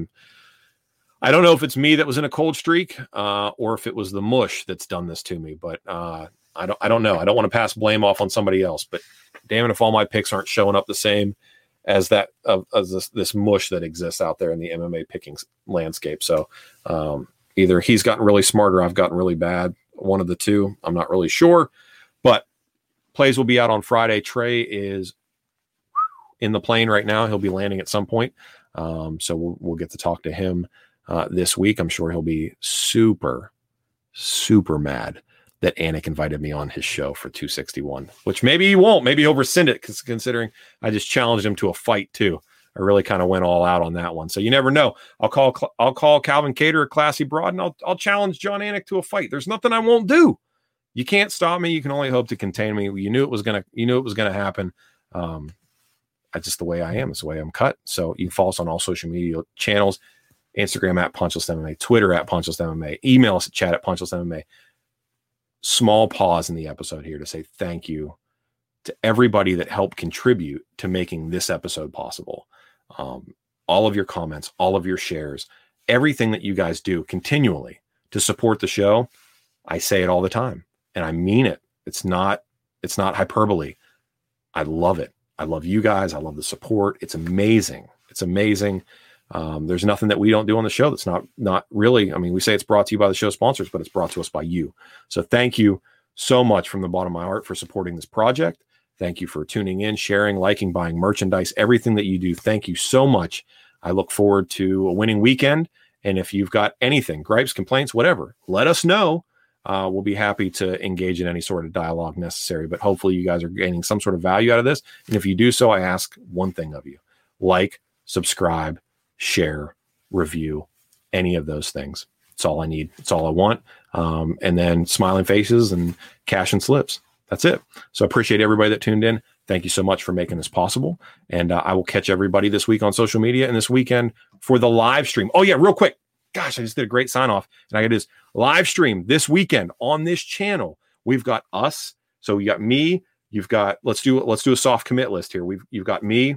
don't know if it's me that was in a cold streak or if it was the mush that's done this to me, but I don't know. I don't want to pass blame off on somebody else, but damn it if all my picks aren't showing up the same as that as this mush that exists out there in the MMA picking landscape. So either he's gotten really smart or I've gotten really bad. One of the two. I'm not really sure, but plays will be out on Friday. Trey is in the plane right now. He'll be landing at some point. So we'll get to talk to him this week. I'm sure he'll be super, super mad that Anik invited me on his show for 261, which maybe he won't. Maybe he'll rescind it, because considering I just challenged him to a fight too. I really kind of went all out on that one. So you never know. I'll call Calvin Cater a classy broad, and I'll challenge John Anik to a fight. There's nothing I won't do. You can't stop me. You can only hope to contain me. You knew it was gonna happen. I just the way I am. It's the way I'm cut. So you can follow us on all social media channels: Instagram at Punchless MMA, Twitter at Punchless MMA, email us at chat@punchlessmma. Small pause in the episode here to say thank you to everybody that helped contribute to making this episode possible. All of your comments, all of your shares, everything that you guys do continually to support the show. I say it all the time, and I mean it. It's not hyperbole. I love it. I love you guys. I love the support. It's amazing. It's amazing. There's nothing that we don't do on the show that's not really. I mean, we say it's brought to you by the show sponsors, but it's brought to us by you. So thank you so much from the bottom of my heart for supporting this project. Thank you for tuning in, sharing, liking, buying merchandise, everything that you do. Thank you so much. I look forward to a winning weekend. And if you've got anything, gripes, complaints, whatever, let us know. We'll be happy to engage in any sort of dialogue necessary, but hopefully you guys are gaining some sort of value out of this. And if you do so, I ask one thing of you: like, subscribe, share, review, any of those things. It's all I need. It's all I want. And then smiling faces and cash and slips. That's it. So I appreciate everybody that tuned in. Thank you so much for making this possible. And I will catch everybody this week on social media and this weekend for the live stream. Oh yeah, real quick. Gosh, I just did a great sign off. And I got this live stream this weekend on this channel. We've got us. So you got me. You've got, let's do a soft commit list here. You've got me.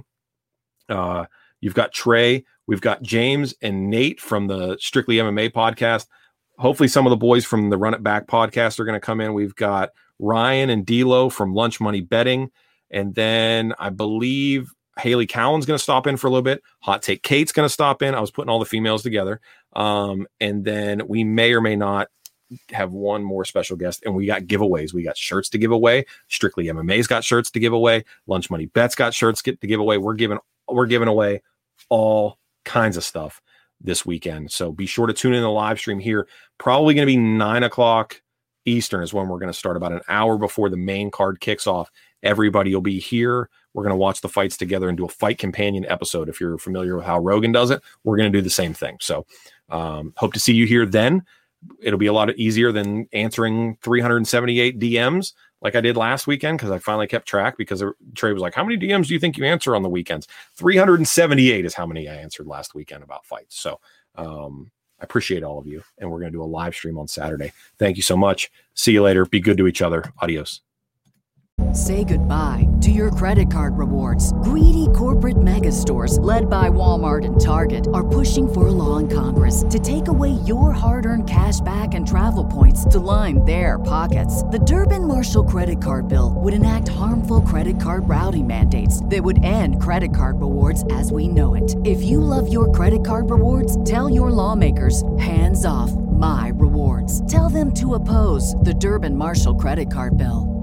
You've got Trey. We've got James and Nate from the Strictly MMA podcast. Hopefully some of the boys from the Run It Back podcast are going to come in. We've got Ryan and D'Lo from Lunch Money Betting. And then I believe Haley Cowan's going to stop in for a little bit. Hot Take Kate's going to stop in. I was putting all the females together. And then we may or may not have one more special guest. And we got giveaways. We got shirts to give away. Strictly MMA's got shirts to give away. Lunch Money Bet's got shirts to give away. We're giving away all kinds of stuff this weekend. So be sure to tune in the live stream here. Probably going to be 9:00 Eastern is when we're going to start, about an hour before the main card kicks off. Everybody will be here. We're going to watch the fights together and do a fight companion episode. If you're familiar with how Rogan does it, we're going to do the same thing. So hope to see you here then. It'll be a lot easier than answering 378 DMs like I did last weekend, because I finally kept track, because Trey was like, how many DMs do you think you answer on the weekends? 378 is how many I answered last weekend about fights. So I appreciate all of you. And we're going to do a live stream on Saturday. Thank you so much. See you later. Be good to each other. Adios. Say goodbye to your credit card rewards. Greedy corporate mega stores, led by Walmart and Target, are pushing for a law in Congress to take away your hard-earned cash back and travel points to line their pockets. The Durbin-Marshall credit card bill would enact harmful credit card routing mandates that would end credit card rewards as we know it. If you love your credit card rewards, tell your lawmakers, hands off my rewards. Tell them to oppose the Durbin-Marshall credit card bill.